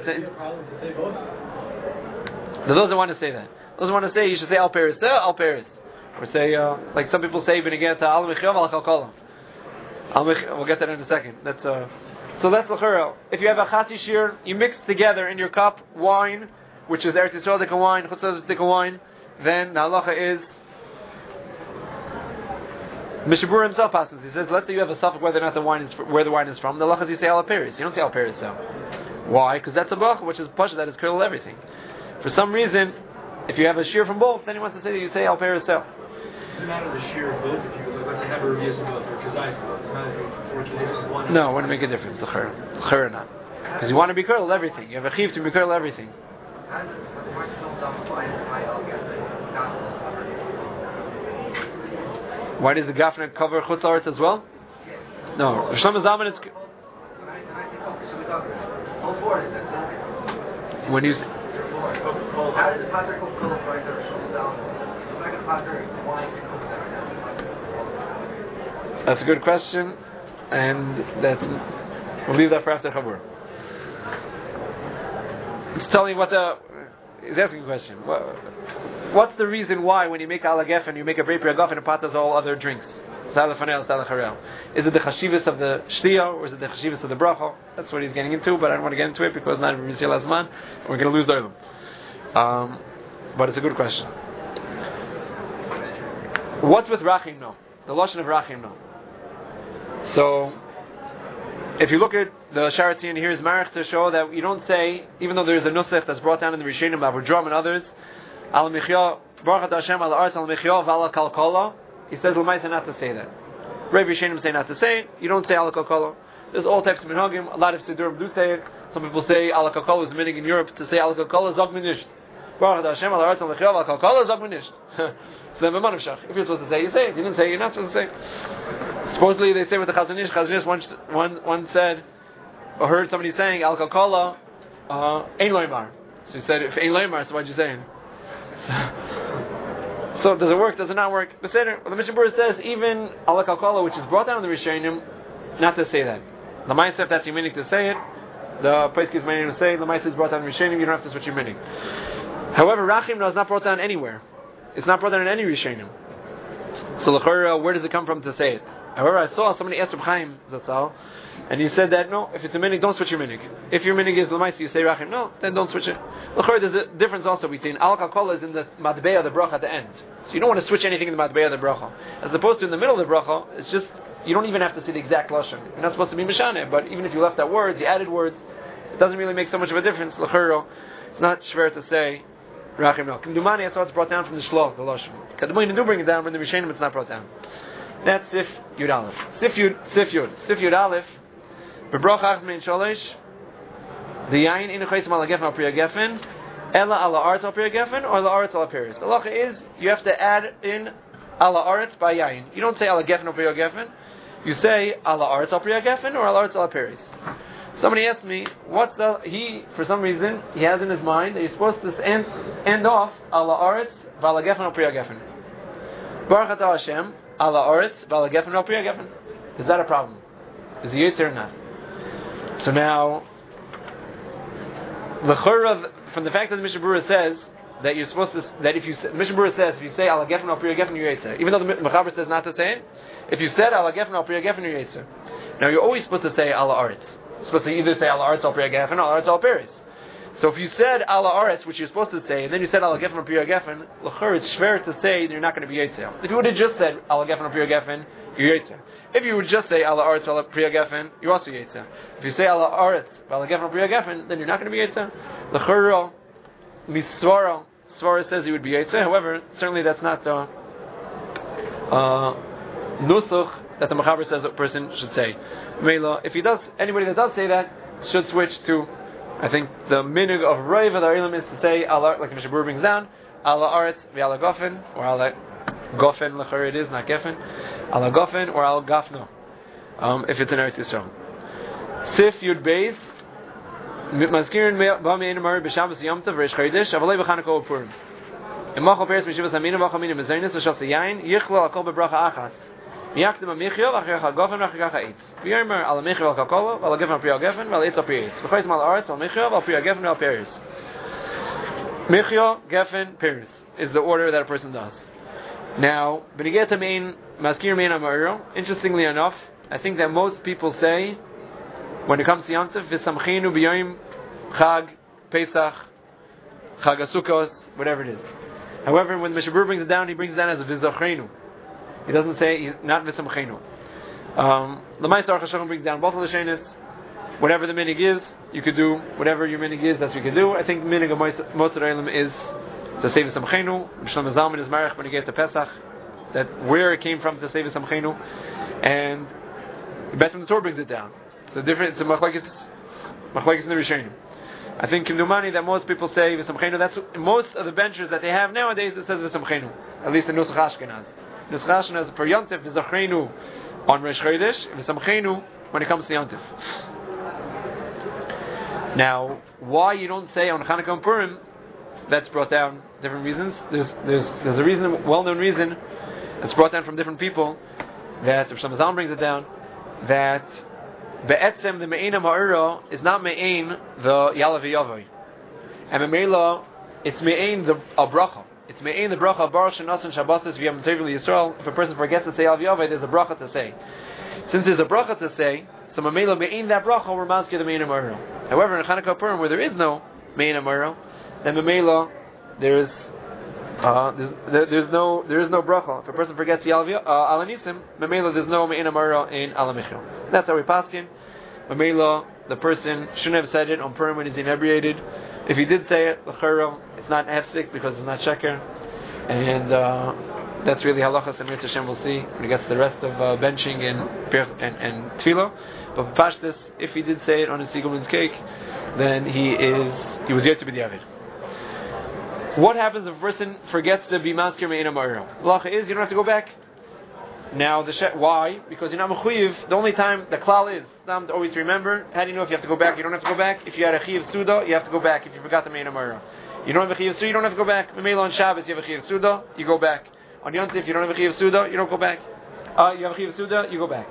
that want to say that, those that want to say you should say Al Paris sell, Al Paris, or say uh, like some people say Benegeta Al Mechiyav Al Kalkala. We'll get that in a second. That's uh, so that's l'chura. If you have a Chatzi shear, you mix together in your cup wine, which is Eretz Yisrael dika wine, Chutz La'aretz dika wine. Then the halacha is Mishabur himself passes. He says, let's say you have a suffix whether or not the wine is where the wine is from. The halacha is you say al Paris. You don't say al Paris. So why? Because that's a bracha, which is pasha that is kernel everything. For some reason, if you have a shear from both, then he wants to say that you say al Paris. So doesn't matter the shear of both. If you let's say have a review of both or kazayis of both, it's not for kazayis of one. No, it wouldn't make a difference. The chur, chur or not, because you want to be kernel everything. You have a chiv to be kernel everything. Why does the Gafna cover Chutz La'aretz as well? No, Shlomo Zalman is when you say, how does the pater cook kol right there? Shlomo Zalman. It's like a pater wine cook there. That's a good question, and that's we'll leave that for after Chabur. It's telling what the he's asking a question. What, what's the reason why when you make ala gefen you make a breipri agafen and patas all other drinks? Salad fanel, salad charel. Is it the chashivas of the shtia or is it the chashivas of the bracha? That's what he's getting into, but I don't want to get into it because not even Misil Azman, and we're going to lose the oilam. Um, but it's a good question. What's with rachim no? The lashon of rachim no. So, if you look at the Sharatzin, here's Marich to show that you don't say, even though there's a nusach that's brought down in the Rishonim, Avudram and others, Al Michya, Baruch Hashem Al Arz Al Michya Val Kalkala. He says l'maisa not to say that. Rav Rishonim say not to say it. You don't say Al Kalkala. There's all types of minhagim. A lot of Sidurim do say it. Some people say Al Kalkala is the minig in Europe to say Al Kalkala Zog Minisht. Baruch Hashem Al Arz Al Michya Val Kalkala Zog Minisht. So then B'manav Shach. If you're supposed to say, you say it. If you didn't say it, you're not supposed to say it. Supposedly they say with the Chazon Ish, Chazon Ish once one one said or heard somebody saying Al Kalkala uh Ein Loimar. So he said if Ein Loimar, so why'd you say it? So does it work? Does it not work? The Seder, the Mishnah Berurah says even Al Kalkala, which is brought down in the Rishonim, not to say that. The Lamaisa, if that's your meaning to say it, the Pesach is meaning to say, the Lamaisa is brought down in Rishonim, you don't have to switch your meaning. However, Rachim is not brought down anywhere. It's not brought down in any Rishonim. So, l'chora, where does it come from to say it? However, I saw somebody ask Reb Chaim Zatzal, and he said that, no, if it's a minig, don't switch your minig. If your minig is l'maisa, you say Rachim, no, then don't switch it. L'chora, there's a difference also between al kalkola is in the matbeya, the bracha at the end. So you don't want to switch anything in the matbeya, the bracha. As opposed to in the middle of the bracha, it's just, you don't even have to see the exact lashon. You're not supposed to be mishaneh, but even if you left out words, you added words, it doesn't really make so much of a difference. L'chora, it's not shver to say Rachim, no. K'mdumani, I saw it's brought down from the shlo, the lashon. K'damoyin do bring it down, but in the Rishonim it's not brought down. That's Sif Yud Aleph. Sif Yud, Sif Yud. Sif Yud Aleph. Bebrachach mein sholish. The yain in chaysim ala gefen al priya gefen. Ella ala aretz al priya gefen or ala aretz al peris. The halacha is you have to add in ala aretz by yain. You don't say ala gefen al priya gefen. You say ala aretz al priya gefen or ala aretz al peris. Somebody asked me, what's the he for some reason he has in his mind that he's supposed to end end off ala aretz vala gefen al priya gefen. Baruch atah Hashem. Ala Oretz, Vala Gefen, no Priya Gefen. Is that a problem? Is he Yetzer or not? So now, the Churav, from the fact that the Mishnah Berurah says that you're supposed to, that if you, the Mishnah Berurah says, if you say Ala Gefen, no Priya Gefen, you're Yetzer. Even though the Mechaber says not to say it, if you said Ala Gefen, no Priya Gefen, you're Yetzer. Now you're always supposed to say Ala Oretz. You're supposed to either say Ala Oretz, Al Priya Gefen, or Ala Oretz, Al Peris. So if you said Ala Aretz, which you're supposed to say, and then you said Ala Gefen or Priya Gefen, l'chur, it's shver to say that you're not going to be Yetzer. If you would have just said Ala Gefen or Priya Gefen, you're Yetzer. If you would just say Ala Aretz, Ala Priya Gefen, you're also Yetzer. If you say Ala Aretz, Ala Gefen or Priya Gefen, then you're not going to be Yetzer. L'chur, misvara, Svara says he would be Yetzer. However, certainly that's not the uh, nusuch that the Mechaber says a person should say. Mela, if he does, anybody that does say that should switch to, I think the minig of Raiva the Ilam is to say ala, like the Mishnah Berurah brings down, ala aretz v'ala gofen, or ala gofen l'chor it is, not gefen, ala gofen or ala gafno, um, if it's an Eretz Yisrael. Sif Yud Beis, mazkirin b'amein amar b'Shabbos Yom Tov v'Reish Chodesh avalei b'Chanukah u'Purim. Imachal peres b'Shivas Amina v'achal mina b'Zaynis v'Shas Yain yichlo akol b'bracha achas. Yakdim amichyo v'achrecha gofen v'achrecha eitz. V'yomer ala michyo v'alkakola v'ala gefen v'priya gefen v'ala eitz v'priya eitz. V'chayis mal aretz v'al michyo v'alpriya gefen v'al peris. Michyo, gefen, peris is the order that a person does. Now, b'negeh to mein maskir mein amaro. Interestingly enough, I think that most people say when it comes to Yom Tov, v'samchinu b'yoyim chag Pesach chag Sukkos, whatever it is. However, when the Mishnah Berurah brings it down, he brings it down as a v'zachrenu. He doesn't say he's not v'samchenu. Um, the Ma'aser Aruch HaShulchan brings down both of the shenis. Whatever the minig is, you could do. Whatever your minig is, that's what you can do. I think the minig of most, most of the Eilim is to say v'samchenu. Shlomo Zalman is marich when he gets to Pesach, that where it came from to say v'samchenu, and the Beit the Torah brings it down. So different. It's a machlekes, machlekes in the Rishonim. I think Kimdumani that most people say v'samchenu. That's most of the benchers that they have nowadays. It says v'samchenu. At least in Nusach Ashkenaz. Nusach Ashkenaz per Yom Tov v'zachrenu on Rosh Chodesh, v'samchenu when it comes to Yom Tov. Now, why you don't say on Chanukah and Purim? That's brought down different reasons. There's there's there's a reason, well-known reason, that's brought down from different people. That Rav Shlomo Zalman brings it down. That be'etzem the me'ein ha'ma'ira is not me'ein the yalav v'yavoy, and me'meila it's me'ein the a bracha. It's me'ein the bracha baruch shenasan shabbasos v'yom tov Yisrael. If a person forgets to say yalav v'yavoy, there's a bracha to say. Since there's a bracha to say, so me'meila me'ein that bracha we're maskir the me'ein ha'ma'ira. However, in Chanukah Purim where there is no me'ein ha'ma'ira, then me'meila there is uh, there's, there, there's no there is no bracha. If a person forgets yalav ala nisim, me'meila there's no me'ein ha'ma'ira in ala michil. That's how we paskin. Me'meila the person shouldn't have said it on Purim when he's inebriated. If he did say it, l'chara, it's not hefsik because it's not sheker, and uh, that's really halachas and Mitzvah Hashem will see when he gets to the rest of uh, benching and and, and tefillah. But pashtus, if he did say it on his Siegelman's cake, then he is he was yet to be the avid. What happens if a person forgets to be maskir me'ein ha'ma'ira? Halacha is you don't have to go back. Now the she- why? Because you're not mechuyev. The only time the klal is to always remember. How do you know if you have to go back? You don't have to go back. If you had a chiyav suda, you have to go back. If you forgot the me'ein ha'ma'ira, you don't have a chiyav suda, you don't have to go back. Me'meila on Shabbos you have a chiyav suda, you go back. On Yom Tov, if you don't have a chiyav suda, you don't go back. Uh, you have a chiyav suda, you go back.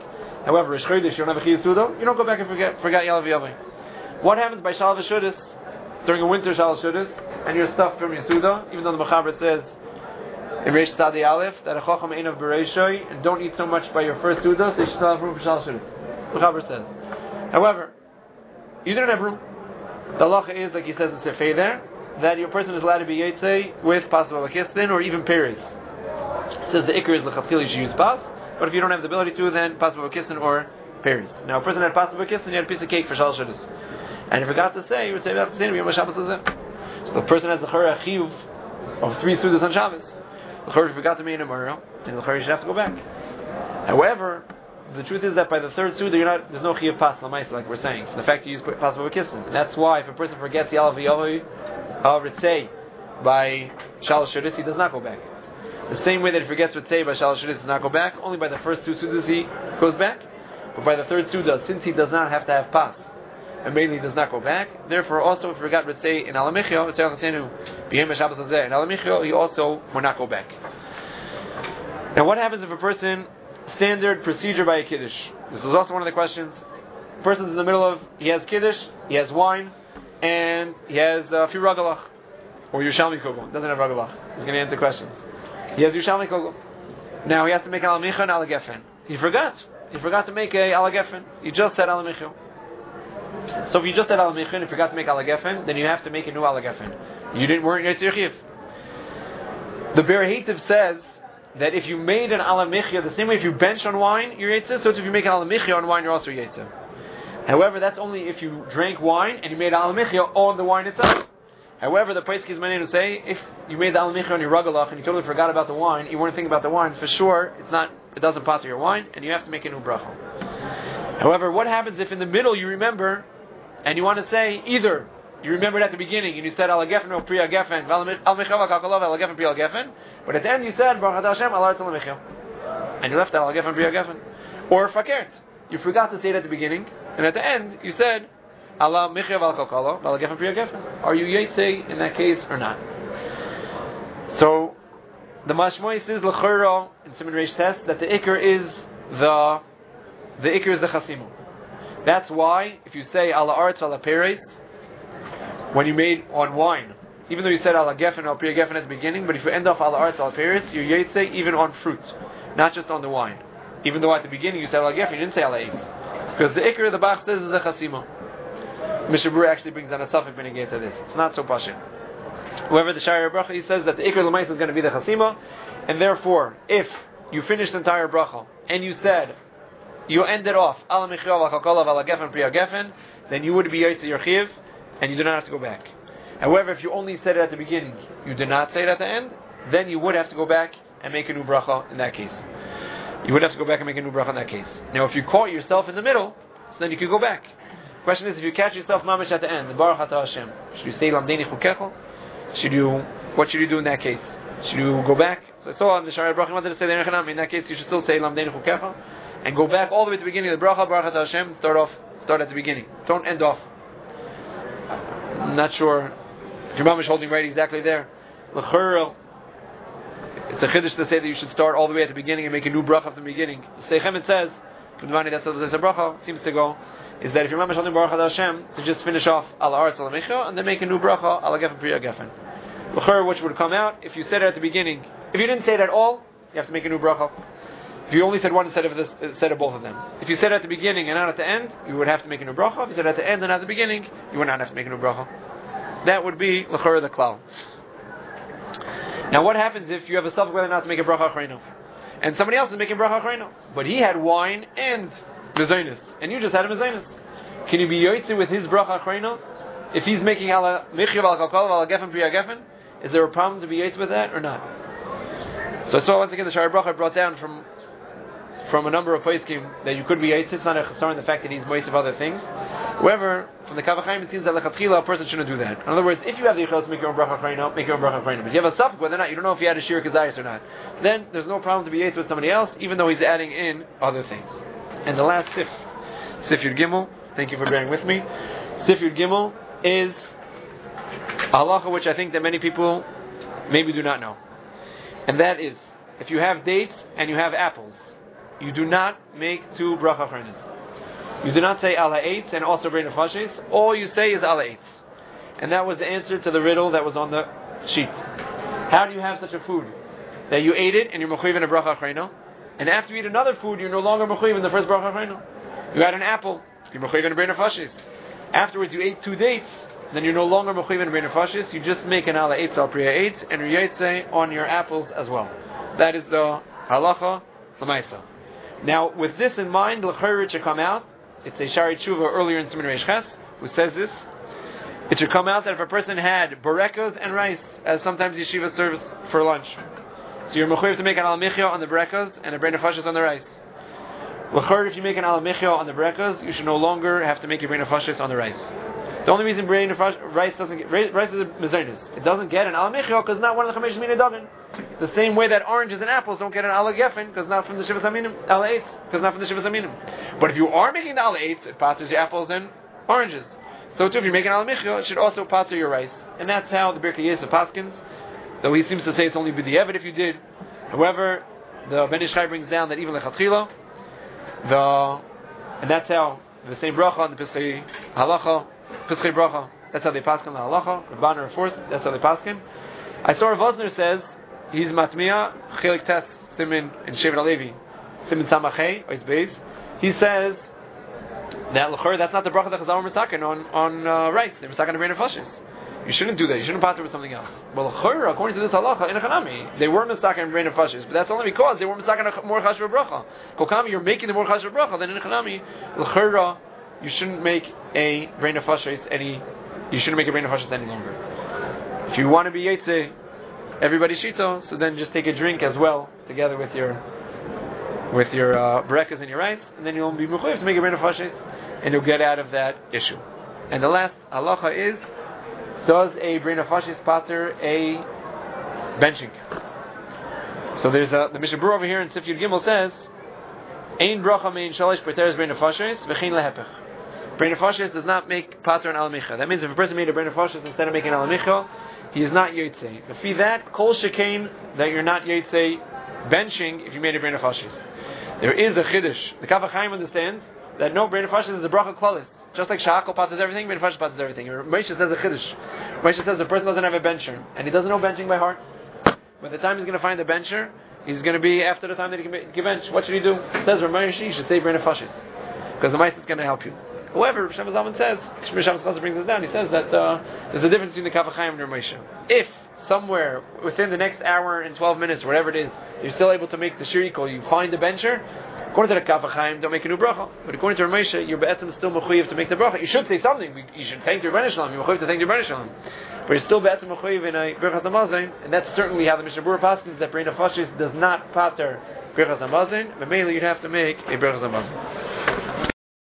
However, Rosh Chodesh, you don't have a Chiyuv Suda, you don't go back and forget forget Yalav Yavai. What happens by Shalav Shudas during a winter Shalav Shudas and you're stuffed from your Suda, even though the Mechaber says in Reish Tzadi Aleph that a Chacham Ein of Bereishoi and don't eat so much by your first Suda, so you should still have room for Shalav Shudas. The Mechaber says. However, you didn't have room. The halacha is, like he says in Sefei there, that your person is allowed to be Yetzei with Pas V'Lakistin or even Peres. It says the Iker is L'Chatzil, you should use Pas, but if you don't have the ability to, then Pas V'Lakistin or Peres. Now, a person had Pas V'Lakistin, he had a piece of cake for Shal Shudas. And if he forgot to say, he would say, so the person has the Chara Chiyuv of three Sudas on Shabbos. The Chara forgot to make a Murrah, and the Chara should have to go back. However, the truth is that by the third Suda, you're not, there's no Chiyuv Pas L'Maisa, like we're saying. So the fact you use Pas V'Lakistin. And that's why, if a person forgets the Alav Yahui of Ritzei by Shal Shudas, he does not go back. The same way that he forgets Ritzei by Shal Shudas, he does not go back. Only by the first two Sudas he goes back. But by the third Suda, since he does not have to have Pas, and mainly does not go back, therefore also if he forgot Ritzei in Alamichyo, in Alamichyo, he also will not go back. Now what happens if a person, standard procedure by a Kiddush? This is also one of the questions. A person's in the middle of, he has Kiddush, he has wine, and he has a few Ragalach, or Yerushalmi Kugel. Doesn't have Ragalach. He's going to answer the question. He has Yerushalmi Kugel. Now he has to make Alamichyo and Alagefen. He forgot. He forgot to make a Alagefen. He just said Alamichyo. So if you just said Alamichyo and you forgot to make Alagefen, then you have to make a new Alagefen. You didn't weren't Yetzir Chiv. The Ber Hativ says that if you made an Alamichyo, the same way if you bench on wine, you're Yetzir, so if you make an Alamichyo on wine, you're also Yetzir. However, that's only if you drank wine and you made Alamichyo on the wine itself. However, the Pesach is meant to say, if you made the Alamichyo on your Ragalach and you totally forgot about the wine, you weren't thinking about the wine, for sure, it's not, it doesn't pass your wine, and you have to make a new bracha. However, what happens if in the middle you remember, and you want to say, either you remembered at the beginning, and you said Alagefen or Priya Gefen, Alamichyo V'Kakalov, Alagefen Priya Gefen, but at the end you said, Baruch Hashem, Alar Alamichyo. And you left out Alagefen Priya Gefen. Or Fakert. You forgot to say it at the beginning, and at the end you said, Allah Michya Valkakalo, Valagefen Priya Gefen. Are you Yetzei in that case or not? So the Mashmois is L'chura in Siman Reish Test that the Iker is the the Iker is the Chasimu. That's why if you say Allah Arts Allah Peres when you made on wine, even though you said Allah Gefen or Priya Gefen at the beginning, but if you end off Allah Arts Allah Peres, you're Yetzei even on fruit, not just on the wine. Even though at the beginning you said Allah Gefen, you didn't say Allah Eitz. Because the Iker the Bach says is the Chasimu. Mishnah Berurah actually brings down a suffix when he gets to this. It's not so pashut. However, the Shari Bracha, he says that the Iker L'Maisa is going to be the Chasima, and therefore, if you finished the entire Bracha, and you said, you ended off, Ala Michyo V'Chakolav Ala Gefen Priya Gefen, then you would be Yaitz Your Chiv, and you do not have to go back. However, if you only said it at the beginning, you did not say it at the end, then you would have to go back and make a new Bracha in that case. You would have to go back and make a new Bracha in that case. Now, if you caught yourself in the middle, so then you could go back. Question is, if you catch yourself mamish at the end, the Baruch Atah Hashem, should you say Lamdeini Chukecho? Should you, what should you do in that case? Should you go back? So I saw on the Shari Bracha, wanted to say the Nechanam, in that case you should still say Lamdeini Chukecho, and go back all the way to the beginning of the Bracha, Baruch Atah Hashem, start off, start at the beginning. Don't end off. I'm not sure if your mamish holding right exactly there. L'chur, it's a chiddush to say that you should start all the way at the beginning and make a new Bracha from the beginning. The Seichem it says, Kudvani, that's what the Bracha seems to go, is that if you remember something Baruch Hashem, to just finish off Al Aretz Al Michyo and then make a new bracha Al Gefen Priya Gefen. L'chur, which would come out if you said it at the beginning. If you didn't say it at all, you have to make a new bracha. If you only said one instead of this, instead of both of them. If you said it at the beginning and not at the end, you would have to make a new bracha. If you said it at the end and not at the beginning, you would not have to make a new bracha. That would be l'chur the klal. Now, what happens if you have a suffix whether or not to make a bracha achrayno, and somebody else is making bracha achrayno, but he had wine and Mezainis, and you just had a Mezainis? Can you be yoytze with his bracha achrayno if he's making ala michyav al kalkal al gefen priya gefen? Is there a problem to be yoytze with that or not? So I saw once again the Shari Bracha brought down from from a number of poskim that you could be yoytze. It's not a chasar in the fact that he's moist of other things. However, from the Kavachayim it seems that lechatchila a person shouldn't do that. In other words, if you have the yichus to make your own bracha achrayno, make your own bracha achrayno. But if you have a suffix whether or not you don't know if you had a shir kazayis or not, then there's no problem to be yoytze with somebody else, even though he's adding in other things. And the last sif, Sif Yud Gimel, thank you for bearing with me. Sif Yud Gimel is a halacha which I think that many people maybe do not know. And that is, if you have dates and you have apples, you do not make two bracha achronis. You do not say ala eitz and also bring nefashis. All you say is ala eitz. And that was the answer to the riddle that was on the sheet. How do you have such a food that you ate it and you're mechuyev in a bracha achrona, and after you eat another food you're no longer mechuyev in the first bracha achrona? You had an apple, you're mechuyev in a bring nefashis. Afterwards you ate two dates, then you're no longer mechuyev in a bring nefashis. You just make an ala eitz al priya eitz and riyetze on your apples as well. That is the halacha l'maisa. Now, with this in mind, l'chayr should come out. It's a Shari Tshuva earlier in Siman Reish Ches who says this. It should come out that if a person had barekas and rice, as sometimes yeshiva serves for lunch, so you're mechuyev to make an al michya on the barekas and a brain nefashis on the rice. L'chayr, if you make an al michya on the barekas, you should no longer have to make a brain nefashis on the rice. The only reason brain nefash, rice doesn't get, rice is a mezainis. It doesn't get an al michya because not one of the chamesh mina davin. The same way that oranges and apples don't get an ala gefen because not from the shivas aminim, ala eitz because not from the shivas aminim. But if you are making the ala eitz, it patters your apples and oranges. So too, if you're making ala michya, it should also patter your rice, and that's how the Birkei Yosef paskins. Though he seems to say it's only b'di'evet if you did. However, the Ben Ish Chai brings down that even lechatchila, the and that's how the same bracha on the Pesachei halacha, Pesachei bracha. That's how they paskin the halacha. Rabbanan enforced. That's how they paskin. I saw Rav Vosner says he's matmiya chelik tes simin in Shevet Alevi simin samachei or his base. He says that l'chor that's not the bracha that Chazal were misaken on on uh, rice. They were misaken on brain nefashis. You shouldn't do that. You shouldn't pater with something else. Well, l'chor, according to this halacha in a chanami, they were misaken on brain nefashis, but that's only because they were misaken on more chashuv bracha. Kokami, you're making the more chashuv bracha than in a chanami. L'chor, you shouldn't make a brain nefashis any. You shouldn't make a brain nefashis any longer. If you want to be yetze, everybody shito, so then just take a drink as well together with your with your uh, breakfast and your rice, and then you'll be mechuyev to make a brain nefashis, and you'll get out of that issue. And the last halacha is: does a brain nefashis pater a benching? So there's a the Mishnah Berurah over here in Sif Yud Gimel says, "Ein bracha mein shalish pateres brain nefashis v'chein lehepech." Brain nefashis does not make pater an al micha. That means if a person made a brain nefashis instead of making al micha, he is not yotze. B'fi that kol shekain that you're not yotze benching if you made a brain nefashis. There is a chiddush. The Kaf HaChaim understands that no brain nefashis is a bracha klalis. Just like shahakol patters everything, brain nefashis patters everything. Moshe says a chiddush. Moshe says the person doesn't have a bencher and he doesn't know benching by heart. By the time he's going to find a bencher, he's going to be after the time that he can, can bench. What should he do? It says Ramesh, you should say brain nefashis because the mice is going to help you. However, Shem Zalman says, Shem Zalman brings this down, he says that uh, there's a difference between the Kaf HaChaim and Ramesha. If somewhere within the next hour and twelve minutes, whatever it is, you're still able to make the shirikol, you find the bencher, according to the Kaf HaChaim, don't make a new bracha. But according to Ramesha, you're be'etzim still mechuyev to make the bracha. You should say something. You should thank your Rebbeinu Shalom. You're mechuyev to thank your Rebbeinu Shalom. But you're still be'etzim mechuyev in a Birchas HaMazon, and that's certainly how the Mishnah Berurah paskins that brain nefashis does not pater Birchas HaMazon, but mainly you'd have to make a Birchas HaMazon.